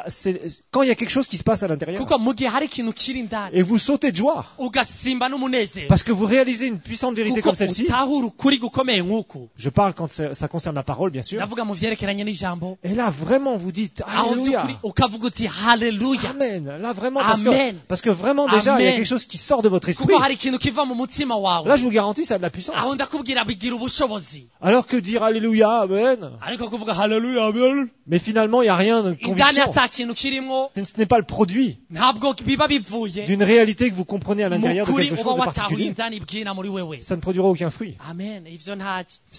quand il y a quelque chose qui se passe à l'intérieur, kuko mu gihe hari ikintu kiri indani et vous sautez de joie, ugasimba n'umunezero parce que vous réalisez une puissante vérité kuko comme celle-ci. utahura ukuri gukomeye nk'uku. Je parle quand ça concerne la parole, bien sûr. ndavuga mu vyerekeranye n'ijambo, Et là, vraiment, vous dites, aho Alléluia. vy'ukuri ukavuga uti haleluya, Amen. Là, vraiment, Amen. parce que vraiment, déjà, il y a Amen. quelque chose qui sort de votre esprit. kuko hari ikintu kiva mu mutima wawe. Là, je vous garantis, ça a de la puissance. aho ndakubwira bigira ubushobozi, Alors que dire Alléluia, Amen. ariko kuvuga haleluya amen Mais finalement, il n'y a rien de indani conviction. ata kintu kirimwo, Ce n'est pas le produit ntabwo biba bivuye d'une réalité que vous comprenez à l'intérieur de mukuri quelque uba chose de watahuye particulier. indani bwina muri wewe. Ça ne produira aucun fruit. amen. ivyo nta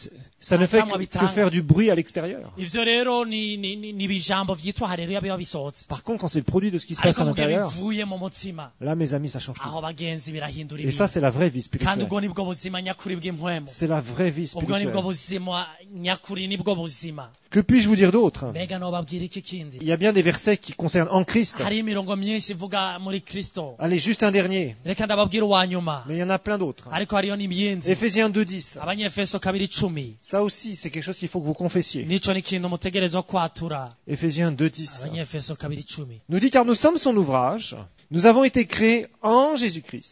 Ça ne fait Atama que bitanga. faire du bruit à l'extérieur. ivyo rero ni ibijambo vyitwa haleluya biba bisohotse, Par contre, quand c'est le produit de ce qui se passe ariko à mu gihe l'intérieur, bivuye mu mutima, là, mes amis, ça change tout. aho bagenzi birahindura Et ça, ibintu. c'est la vraie vie kandi spirituelle. ubwo nibwo buzima nyakuri bw'impwemu, C'est la vraie vie ubwo nibwo spirituelle. buzima nyakuri, nibwo buzima. Que puis-je vous dire d'autre? mbega nobabwira iki kindi? Il y a bien des versets qui concernent en Christ. hariho imirongo myinshi ivuga muri Kristo. Allez, juste un dernier. reka ndababwira uwa nyuma, Mais il y en a plein d'autres. ariko hariyo n'imiyinzi. Éphésiens 2:10. abanyefeso 2:10 Ça aussi, c'est quelque chose qu'il faut que vous confessiez. nico ni ikintu mutegerezwa kwatura. Éphésiens 2:10. abanyefeso 2:10 Nous dit car nous sommes son ouvrage. Nous avons été créés en Jésus-Christ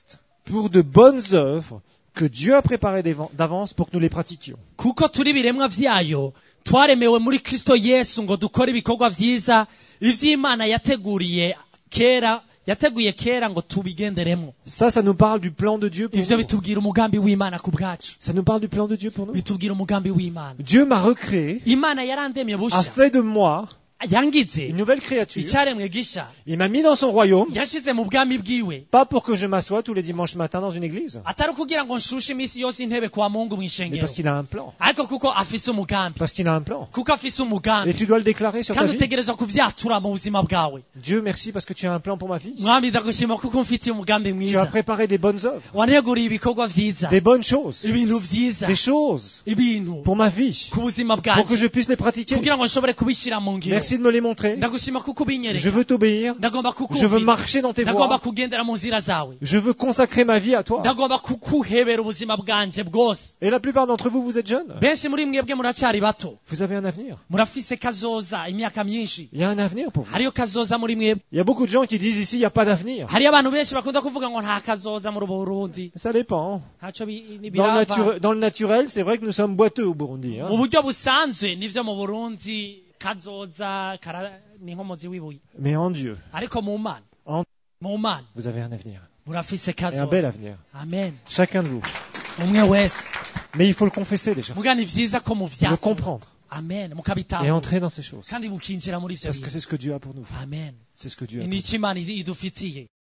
pour de bonnes œuvres que Dieu a préparées d'avance pour que nous les pratiquions. kuko turi ibiremwa vyayo twaremewe muri Kristo Yesu ngo dukore ibikorwa vyiza ivy'Imana yateguye kera ngo tubigenderemo. Ça nous parle du plan de Dieu pour Ivyo nous. bitubwira umugambi w'Imana ku bwacu. Ça nous parle du plan de Dieu pour nous. Bitubwira umugambi w'Imana. Dieu m'a recréé, Imana yarandemye a busha. fait de moi Yangize une nouvelle créature. icaremwe gisha. Il m'a mis dans son royaume, Yashize mu bwami bwiwe. pas pour que je m'assoie tous les dimanches matin dans une église, Atari kugira ngo nshushe imisi yose intebe kwa Mungu mais mw'ishengero. parce qu'il a un plan. Ariko kuko afise umugambi. Parce qu'il a un plan. Kuko afise Et umugambi. tu dois le déclarer sur ta Kandi vie. utegerezwa kuvyatura mu buzima bwawe. Dieu, merci parce que tu as un plan pour ma vie. Mwami ndagushima kuko mfitiye umugambi Tu as mwiza. préparé des bonnes œuvres, Waneguriye ibikorwa vyiza. des bonnes choses, Ibintu vyiza. des choses Ibintu pour ma vie, ku buzima pour que bwanje. je puisse les pratiquer. Kugira ngo nshobore kubishira mu ngiro. Merci de me les montrer. Ndagushima kuko Je ubinyereka. veux t'obéir. Ndagomba Je veux kukumvira. marcher dans tes Ndagomba voies. kugendera mu nzira zawe. Je veux consacrer ma vie à toi. Ndagomba kukuhebera ubuzima bwanje bwose. Et la plupart d'entre vous, vous êtes jeunes. Benshi muri mwebwe muracari bato. Vous avez un avenir. Murafise kazoza imyaka myinshi. Il y a un avenir pour vous. Hariyo kazoza muri mwebwe. Il y a beaucoup de gens qui disent ici, il n'y a pas d'avenir. Hariyo abantu benshi bakunda kuvuga ngo nta kazoza muri Burundi. Ça dépend. Ntaco Dans le naturel, c'est vrai que nous sommes boiteux au Burundi. Hein. mu buryo busanzwe nivyo mu Burundi kazoza ni nkomozi w'ibuye. Mais en Dieu, Ariko mu Mana. En- Mu Mana vous avez un avenir. murafise Et un bel kazoza. avenir. Amen. Chacun de vous. Umwe wese. Mais il faut le confesser déjà. Muga ni vyiza ko Le muvyatura. comprendre. Amen. Et Mukabitahura. entrer dans ces choses. Kandi mukinjira muri ivyo Parce que bintu. c'est ce que Dieu a pour nous. Amen. C'est ce que Dieu a pour Ni nous. ico Imana idufitiye.